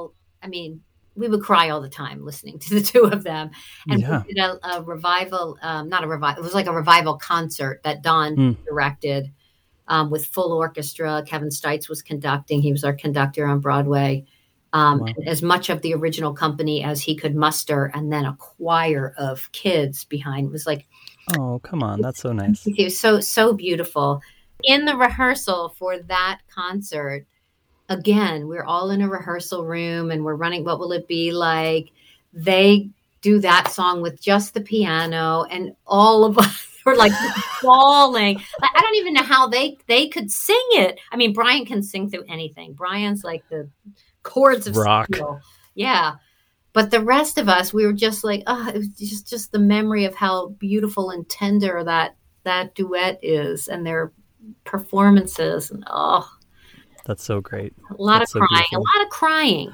would cry all the time listening to the two of them. And we did a revival, not a revival, it was like a revival concert that Don directed with full orchestra. Kevin Stites was conducting. He was our conductor on Broadway. As much of the original company as he could muster, and then a choir of kids behind. It was like, oh, come on. That's so nice. It was so beautiful. In the rehearsal for that concert, again, we're all in a rehearsal room and we're running, what will it be like? They do that song with just the piano and all of us were like bawling. I don't even know how they could sing it. I mean, Brian can sing through anything. Brian's like the chords of rock. Steel. Yeah. But the rest of us, we were just like, it was just the memory of how beautiful and tender that duet is and their performances. And that's so great. A lot of crying.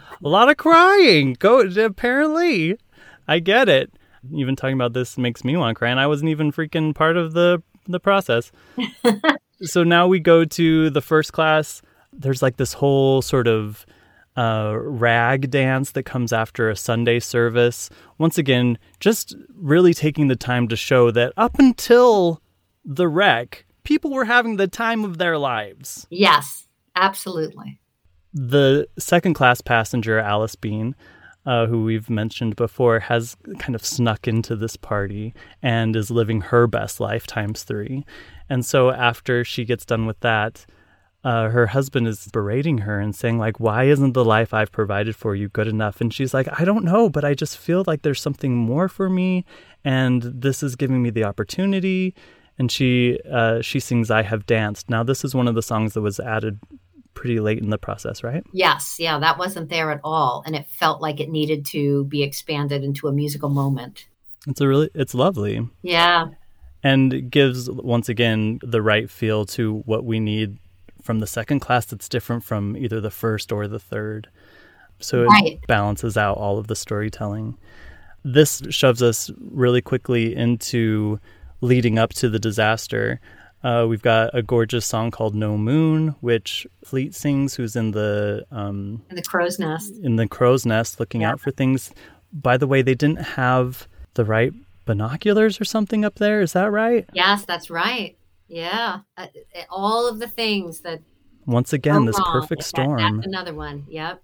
Apparently. I get it. Even talking about this makes me want to cry, and I wasn't even freaking part of the process. So now we go to the 1st class. There's like this whole sort of rag dance that comes after a Sunday service. Once again, just really taking the time to show that up until the wreck, people were having the time of their lives. Yes. Absolutely. The 2nd class passenger, Alice Bean, who we've mentioned before, has kind of snuck into this party and is living her best life times 3. And so after she gets done with that, her husband is berating her and saying, like, why isn't the life I've provided for you good enough? And she's like, I don't know, but I just feel like there's something more for me, and this is giving me the opportunity. And she sings I Have Danced. Now, this is one of the songs that was added pretty late in the process, right? Yes. Yeah, that wasn't there at all. And it felt like it needed to be expanded into a musical moment. It's lovely. Yeah. And it gives, once again, the right feel to what we need from the second class that's different from either the first or the third. So it balances out all of the storytelling. This shoves us really quickly into leading up to the disaster. We've got a gorgeous song called No Moon, which Fleet sings, who's in the crow's nest. In the crow's nest, looking out for things. By the way, they didn't have the right binoculars or something up there. Is that right? Yes, that's right. Yeah. All of the things that... Once again, this perfect storm. That's another one. Yep.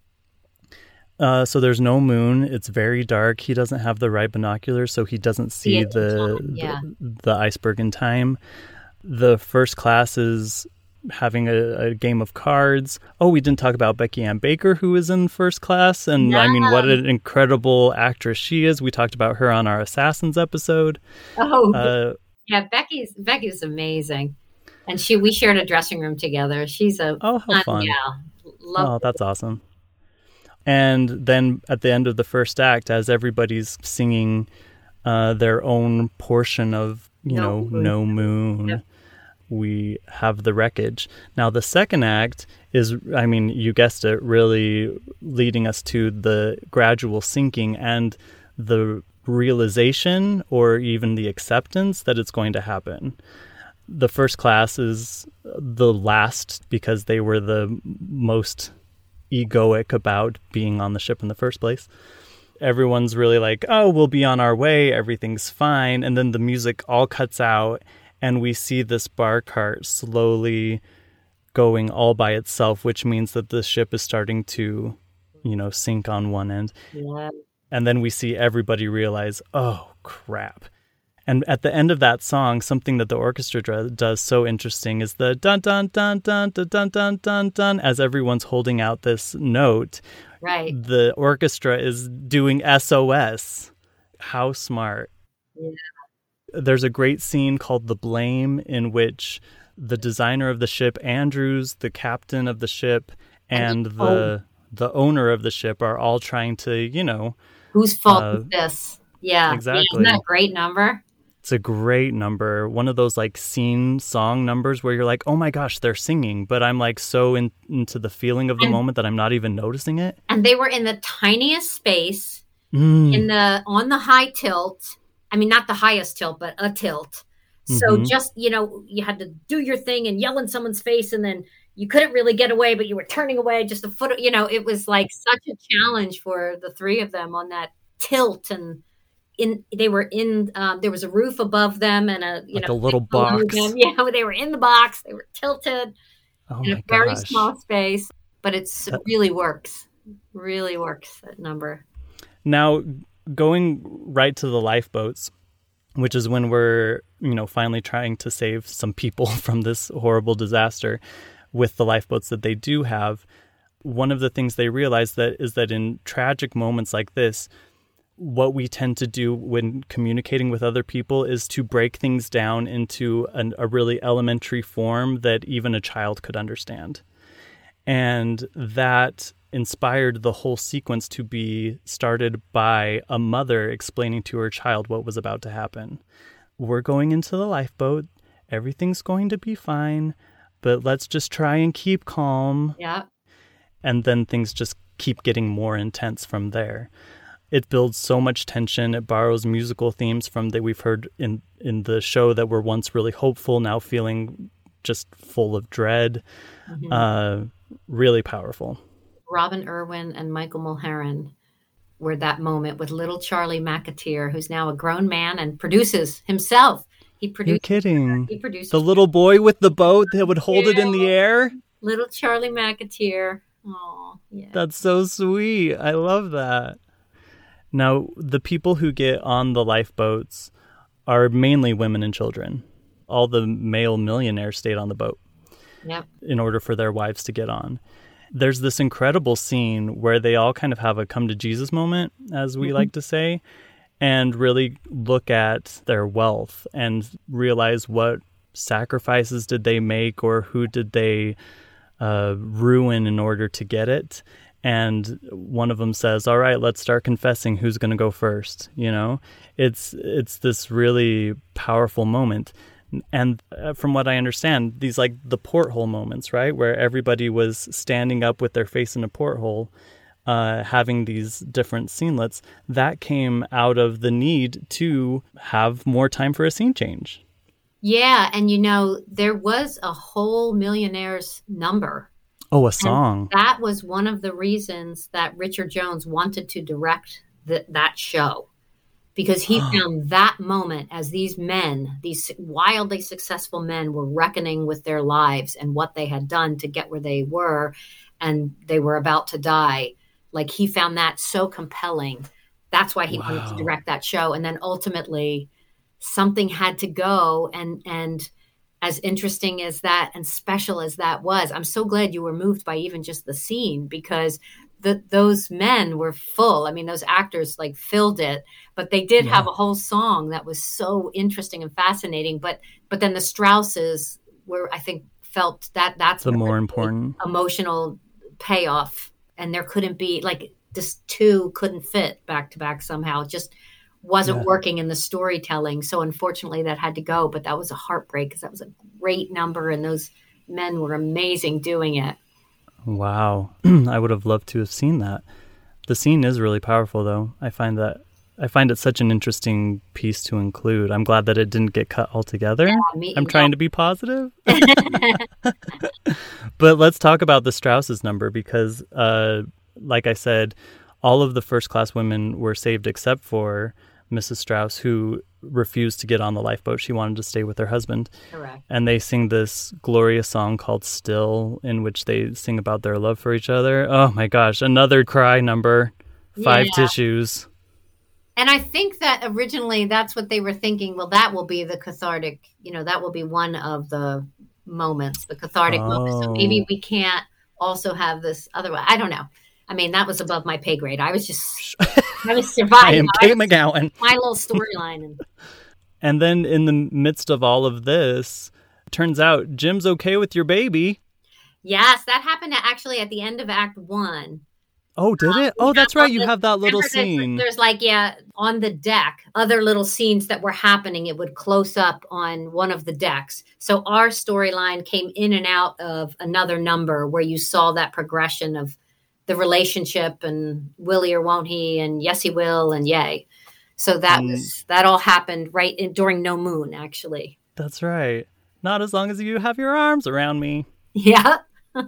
So there's no moon. It's very dark. He doesn't have the right binoculars, so he doesn't see the iceberg in time. The first class is having a game of cards. Oh, we didn't talk about Becky Ann Baker, who is in first class. And I mean, what an incredible actress she is. We talked about her on our Assassins episode. Oh, yeah. Becky's amazing. And we shared a dressing room together. She's a how fun. Yeah. That's awesome. And then at the end of the first act, as everybody's singing their own portion of, No Moon, yep, we have the wreckage. Now, the second act is, I mean, you guessed it, really leading us to the gradual sinking and the realization or even the acceptance that it's going to happen. The first class is the last because they were the most egoic about being on the ship in the first place. Everyone's really like, oh, we'll be on our way, everything's fine. And then the music all cuts out and we see this bar cart slowly going all by itself, which means that the ship is starting to, sink on one end. Yeah. And then we see everybody realize, oh, crap. And at the end of that song, something that the orchestra does so interesting is the dun dun dun dun dun dun dun dun dun. As everyone's holding out this note, right? The orchestra is doing SOS. How smart! Yeah. There's a great scene called "The Blame," in which the designer of the ship, Andrews, the captain of the ship, and the owner of the ship are all trying to, whose fault is this? Yeah, exactly. Isn't that a great number? It's a great number. One of those like scene song numbers where you're like, oh my gosh, they're singing. But I'm like so into the feeling of the moment that I'm not even noticing it. And they were in the tiniest space on the high tilt. I mean, not the highest tilt, but a tilt. So just, you had to do your thing and yell in someone's face. And then you couldn't really get away, but you were turning away just a foot. It was like such a challenge for the three of them on that tilt. And there was a roof above them and a little box. Yeah, they were in the box. They were tilted in a very small space, but that really works. Really works, that number. Now, going right to the lifeboats, which is when we're, finally trying to save some people from this horrible disaster with the lifeboats that they do have. One of the things they realize is that in tragic moments like this, what we tend to do when communicating with other people is to break things down into a really elementary form that even a child could understand. And that inspired the whole sequence to be started by a mother explaining to her child what was about to happen. We're going into the lifeboat. Everything's going to be fine, but let's just try and keep calm. Yeah. And then things just keep getting more intense from there. It builds so much tension. It borrows musical themes from that we've heard in the show that were once really hopeful, now feeling just full of dread. Really powerful. Robin Irwin and Michael Mulheron were that moment with little Charlie McAteer, who's now a grown man and produces himself. You're kidding. He produces the little boy with the boat that would hold it in the air. Little Charlie McAteer. Oh, yeah. That's so sweet. I love that. Now, the people who get on the lifeboats are mainly women and children. All the male millionaires stayed on the boat. in order for their wives to get on. There's this incredible scene where they all kind of have a come to Jesus moment, as we like to say, and really look at their wealth and realize what sacrifices did they make or who did they ruin in order to get it. And one of them says, all right, let's start confessing who's going to go first. You know, it's this really powerful moment. And from what I understand, these like the porthole moments, right, where everybody was standing up with their face in a porthole, having these different scenelets, that came out of the need to have more time for a scene change. Yeah. And, you know, there was a whole Millionaires number. Oh, a song. And that was one of the reasons that Richard Jones wanted to direct that show. Because he found that moment as these men, these wildly successful men, were reckoning with their lives and what they had done to get where they were, and they were about to die. Like, he found that so compelling. That's why he wanted to direct that show. And then ultimately, something had to go. And as interesting as that and special as that was, I'm so glad you were moved by even just the scene, because those men were full. I mean, those actors like filled it, but they did have a whole song that was so interesting and fascinating. But then the Strausses were, I think, felt that's the more important emotional payoff. And there couldn't be like this two couldn't fit back to back somehow. It just wasn't working in the storytelling. So unfortunately that had to go, but that was a heartbreak because that was a great number. And those men were amazing doing it. Wow. I would have loved to have seen that. The scene is really powerful, though. I find it such an interesting piece to include. I'm glad that it didn't get cut altogether. Yeah, I'm trying to be positive. But let's talk about the Strausses number because, like I said, all of the first class women were saved except for Mrs. Strauss, who refused to get on the lifeboat. She wanted to stay with her husband. Correct. And they sing this glorious song called Still, in which they sing about their love for each other. Oh my gosh, another cry number, 5 tissues. And I think that originally that's what they were thinking. Well, that will be the cathartic, that will be one of the moments, the cathartic moment. So maybe we can't also have this other one. I don't know. I mean, that was above my pay grade. I was surviving. I am Kate McGowan. My little storyline. And then in the midst of all of this, it turns out Jim's okay with your baby. Yes, that happened actually at the end of Act 1. Oh, did it? Oh, that's right. You have that little scene. There's on the deck, other little scenes that were happening. It would close up on one of the decks. So our storyline came in and out of another number where you saw that progression of the relationship and will he or won't he and yes he will and yay. So that all happened during No Moon, actually. That's right. Not as long as you have your arms around me. Yeah.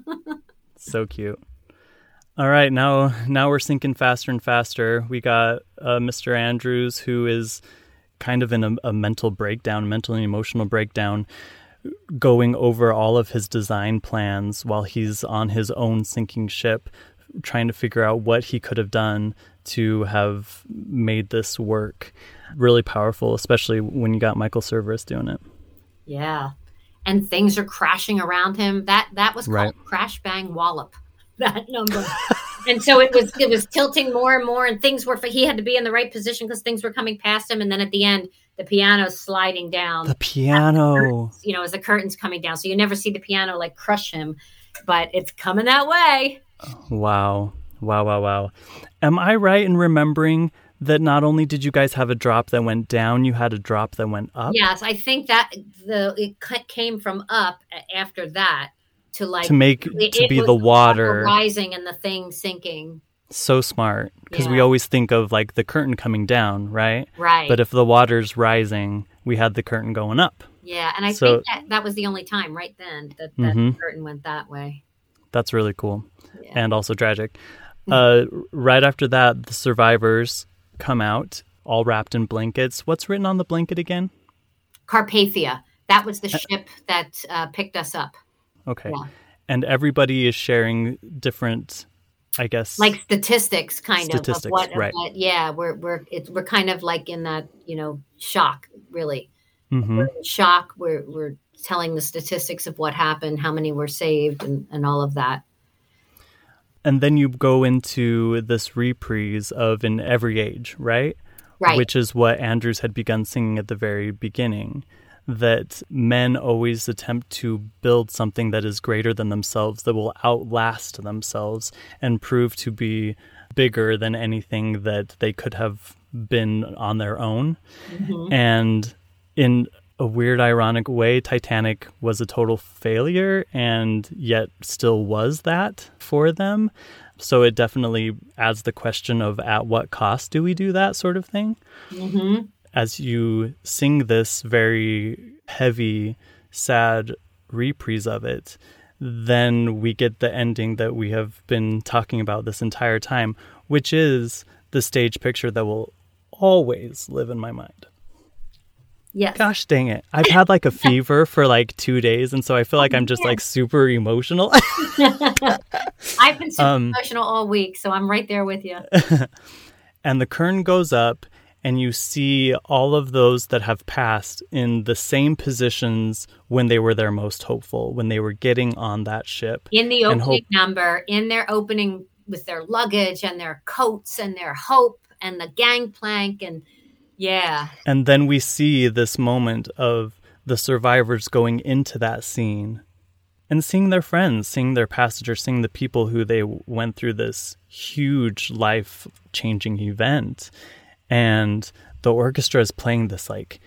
So cute. All right, now we're sinking faster and faster. We got Mr. Andrews, who is kind of in a mental breakdown, mental and emotional breakdown, going over all of his design plans while he's on his own sinking ship, trying to figure out what he could have done to have made this work. Really powerful, especially when you got Michael Cerveris doing it. Yeah. And things are crashing around him. That was called Crash Bang Wallop, that number. And so it was tilting more and more, and he had to be in the right position because things were coming past him. And then at the end, the piano's sliding down. The piano. As the curtain's coming down. So you never see the piano crush him, but it's coming that way. Wow. Am I right in remembering that not only did you guys have a drop that went down, you had a drop that went up? Yes, I think that it came from up after that to be the water rising and the thing sinking. So smart, because we always think of the curtain coming down, right? Right. But if the water's rising, we had the curtain going up. Yeah, and I think that was the only time right then that the curtain went that way. That's really cool. Yeah. And also tragic. Right after that, the survivors come out all wrapped in blankets. What's written on the blanket again? Carpathia. That was the ship that picked us up. Okay. Yeah. And everybody is sharing different, I guess, statistics of what, right. We're kind of in that, shock, really. Mm-hmm. We're in shock. We're telling the statistics of what happened, how many were saved, and all of that. And then you go into this reprise of In Every Age, right? Right. Which is what Andrews had begun singing at the very beginning, that men always attempt to build something that is greater than themselves, that will outlast themselves and prove to be bigger than anything that they could have been on their own. Mm-hmm. And in a weird, ironic way, Titanic was a total failure and yet still was that for them. So it definitely adds the question of at what cost do we do that sort of thing? Mm-hmm. As you sing this very heavy, sad reprise of it, then we get the ending that we have been talking about this entire time, which is the stage picture that will always live in my mind. Yes. Gosh dang it. I've had like a fever for like 2 days, and so I feel like I'm just like super emotional. I've been super emotional all week, so I'm right there with you. And the curtain goes up, and you see all of those that have passed in the same positions when they were their most hopeful, when they were getting on that ship. In the opening number, in their opening with their luggage and their coats and their hope and the gangplank and yeah. And then we see this moment of the survivors going into that scene and seeing their friends, seeing their passengers, seeing the people who they went through this huge life-changing event. And the orchestra is playing this like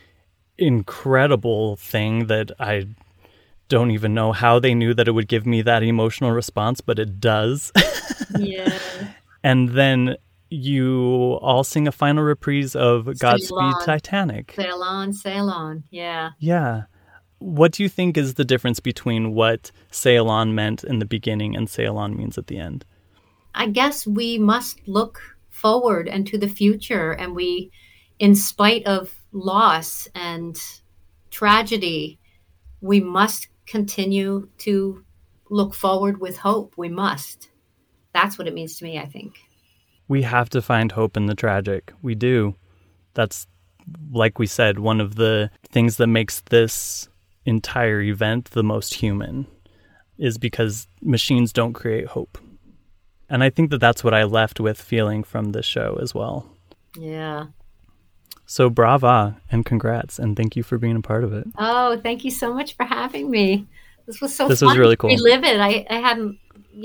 incredible thing that I don't even know how they knew that it would give me that emotional response, but it does. Yeah. And then you all sing a final reprise of Godspeed Titanic. Sail on, sail on. Yeah. Yeah. What do you think is the difference between what sail on meant in the beginning and sail on means at the end? I guess we must look forward and to the future. And we, in spite of loss and tragedy, we must continue to look forward with hope. We must. That's what it means to me, I think. We have to find hope in the tragic. We do. That's, like we said, one of the things that makes this entire event the most human is because machines don't create hope. And I think that that's what I left with feeling from this show as well. Yeah. So brava and congrats, and thank you for being a part of it. Oh, thank you so much for having me. This was so fun. This was really cool. Relive it. I hadn't,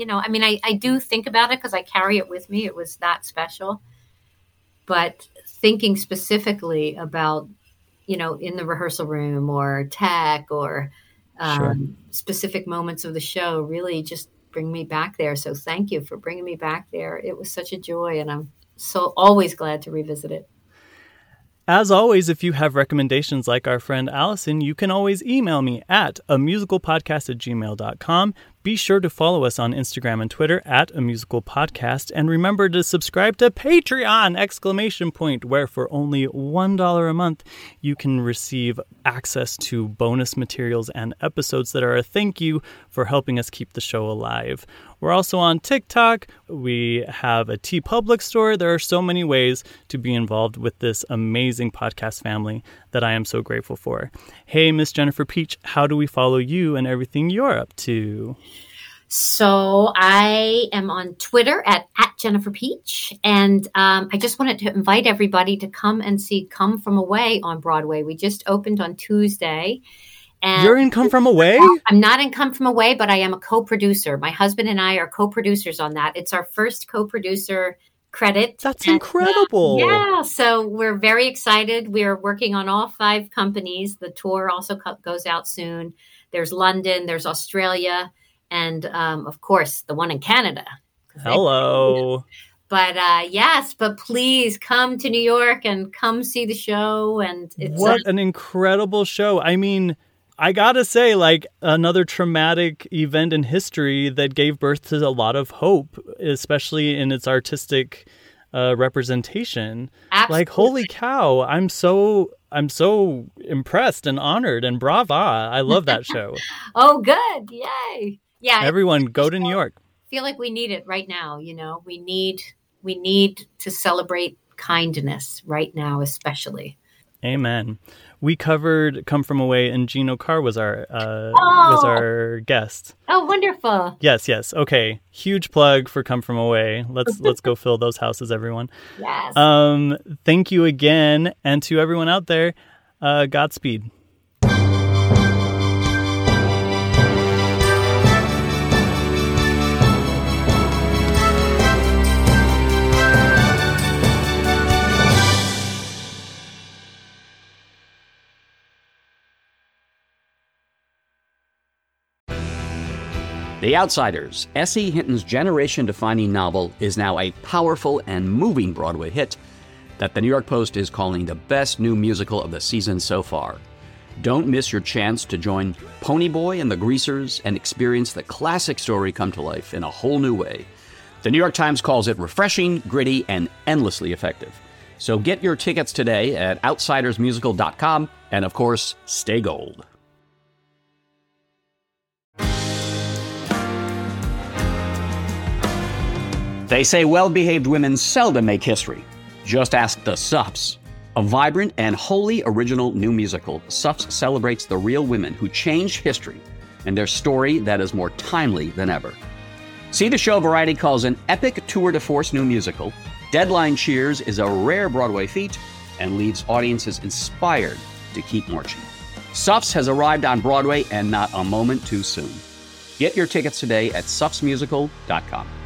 I do think about it because I carry it with me. It was that special. But thinking specifically about, in the rehearsal room or tech or specific moments of the show really just bring me back there. So thank you for bringing me back there. It was such a joy, and I'm so always glad to revisit it. As always, if you have recommendations like our friend Allison, you can always email me at amusicalpodcast@gmail.com. Be sure to follow us on Instagram and Twitter at amusicalpodcast. And remember to subscribe to Patreon! Where for only $1 a month, you can receive access to bonus materials and episodes that are a thank you for helping us keep the show alive. We're also on TikTok. We have a TeePublic store. There are so many ways to be involved with this amazing podcast family that I am so grateful for. Hey, Miss Jennifer Peach, how do we follow you and everything you're up to? So I am on Twitter at Jennifer Peach. And I just wanted to invite everybody to come and see Come From Away on Broadway. We just opened on Tuesday. And you're in Come From Away? I'm not in Come From Away, but I am a co-producer. My husband and I are co-producers on that. It's our first co-producer credit. That's incredible. Yeah, so we're very excited. We are working on all 5 companies. The tour also goes out soon. There's London, there's Australia, and of course, the one in Canada. Hello. But yes, but please come to New York and come see the show. And it's what an incredible show. I mean, I gotta say, like, another traumatic event in history that gave birth to a lot of hope, especially in its artistic representation. Absolutely. Like, holy cow, I'm so impressed and honored and brava. I love that show. Oh, good. Yay. Yeah. Everyone go to New York. I feel like we need it right now. We need to celebrate kindness right now, especially. Amen. We covered Come From Away, and Gino Carr was our guest. Oh, wonderful. Yes. Okay. Huge plug for Come From Away. Let's go fill those houses, everyone. Yes. Thank you again. And to everyone out there, Godspeed. The Outsiders, S.E. Hinton's generation-defining novel, is now a powerful and moving Broadway hit that the New York Post is calling the best new musical of the season so far. Don't miss your chance to join Ponyboy and the Greasers and experience the classic story come to life in a whole new way. The New York Times calls it refreshing, gritty, and endlessly effective. So get your tickets today at outsidersmusical.com, and of course, stay gold. They say well-behaved women seldom make history. Just ask the Suffs. A vibrant and wholly original new musical, Suffs celebrates the real women who changed history and their story that is more timely than ever. See the show Variety calls an epic tour de force new musical. Deadline cheers is a rare Broadway feat and leaves audiences inspired to keep marching. Suffs has arrived on Broadway, and not a moment too soon. Get your tickets today at suffsmusical.com.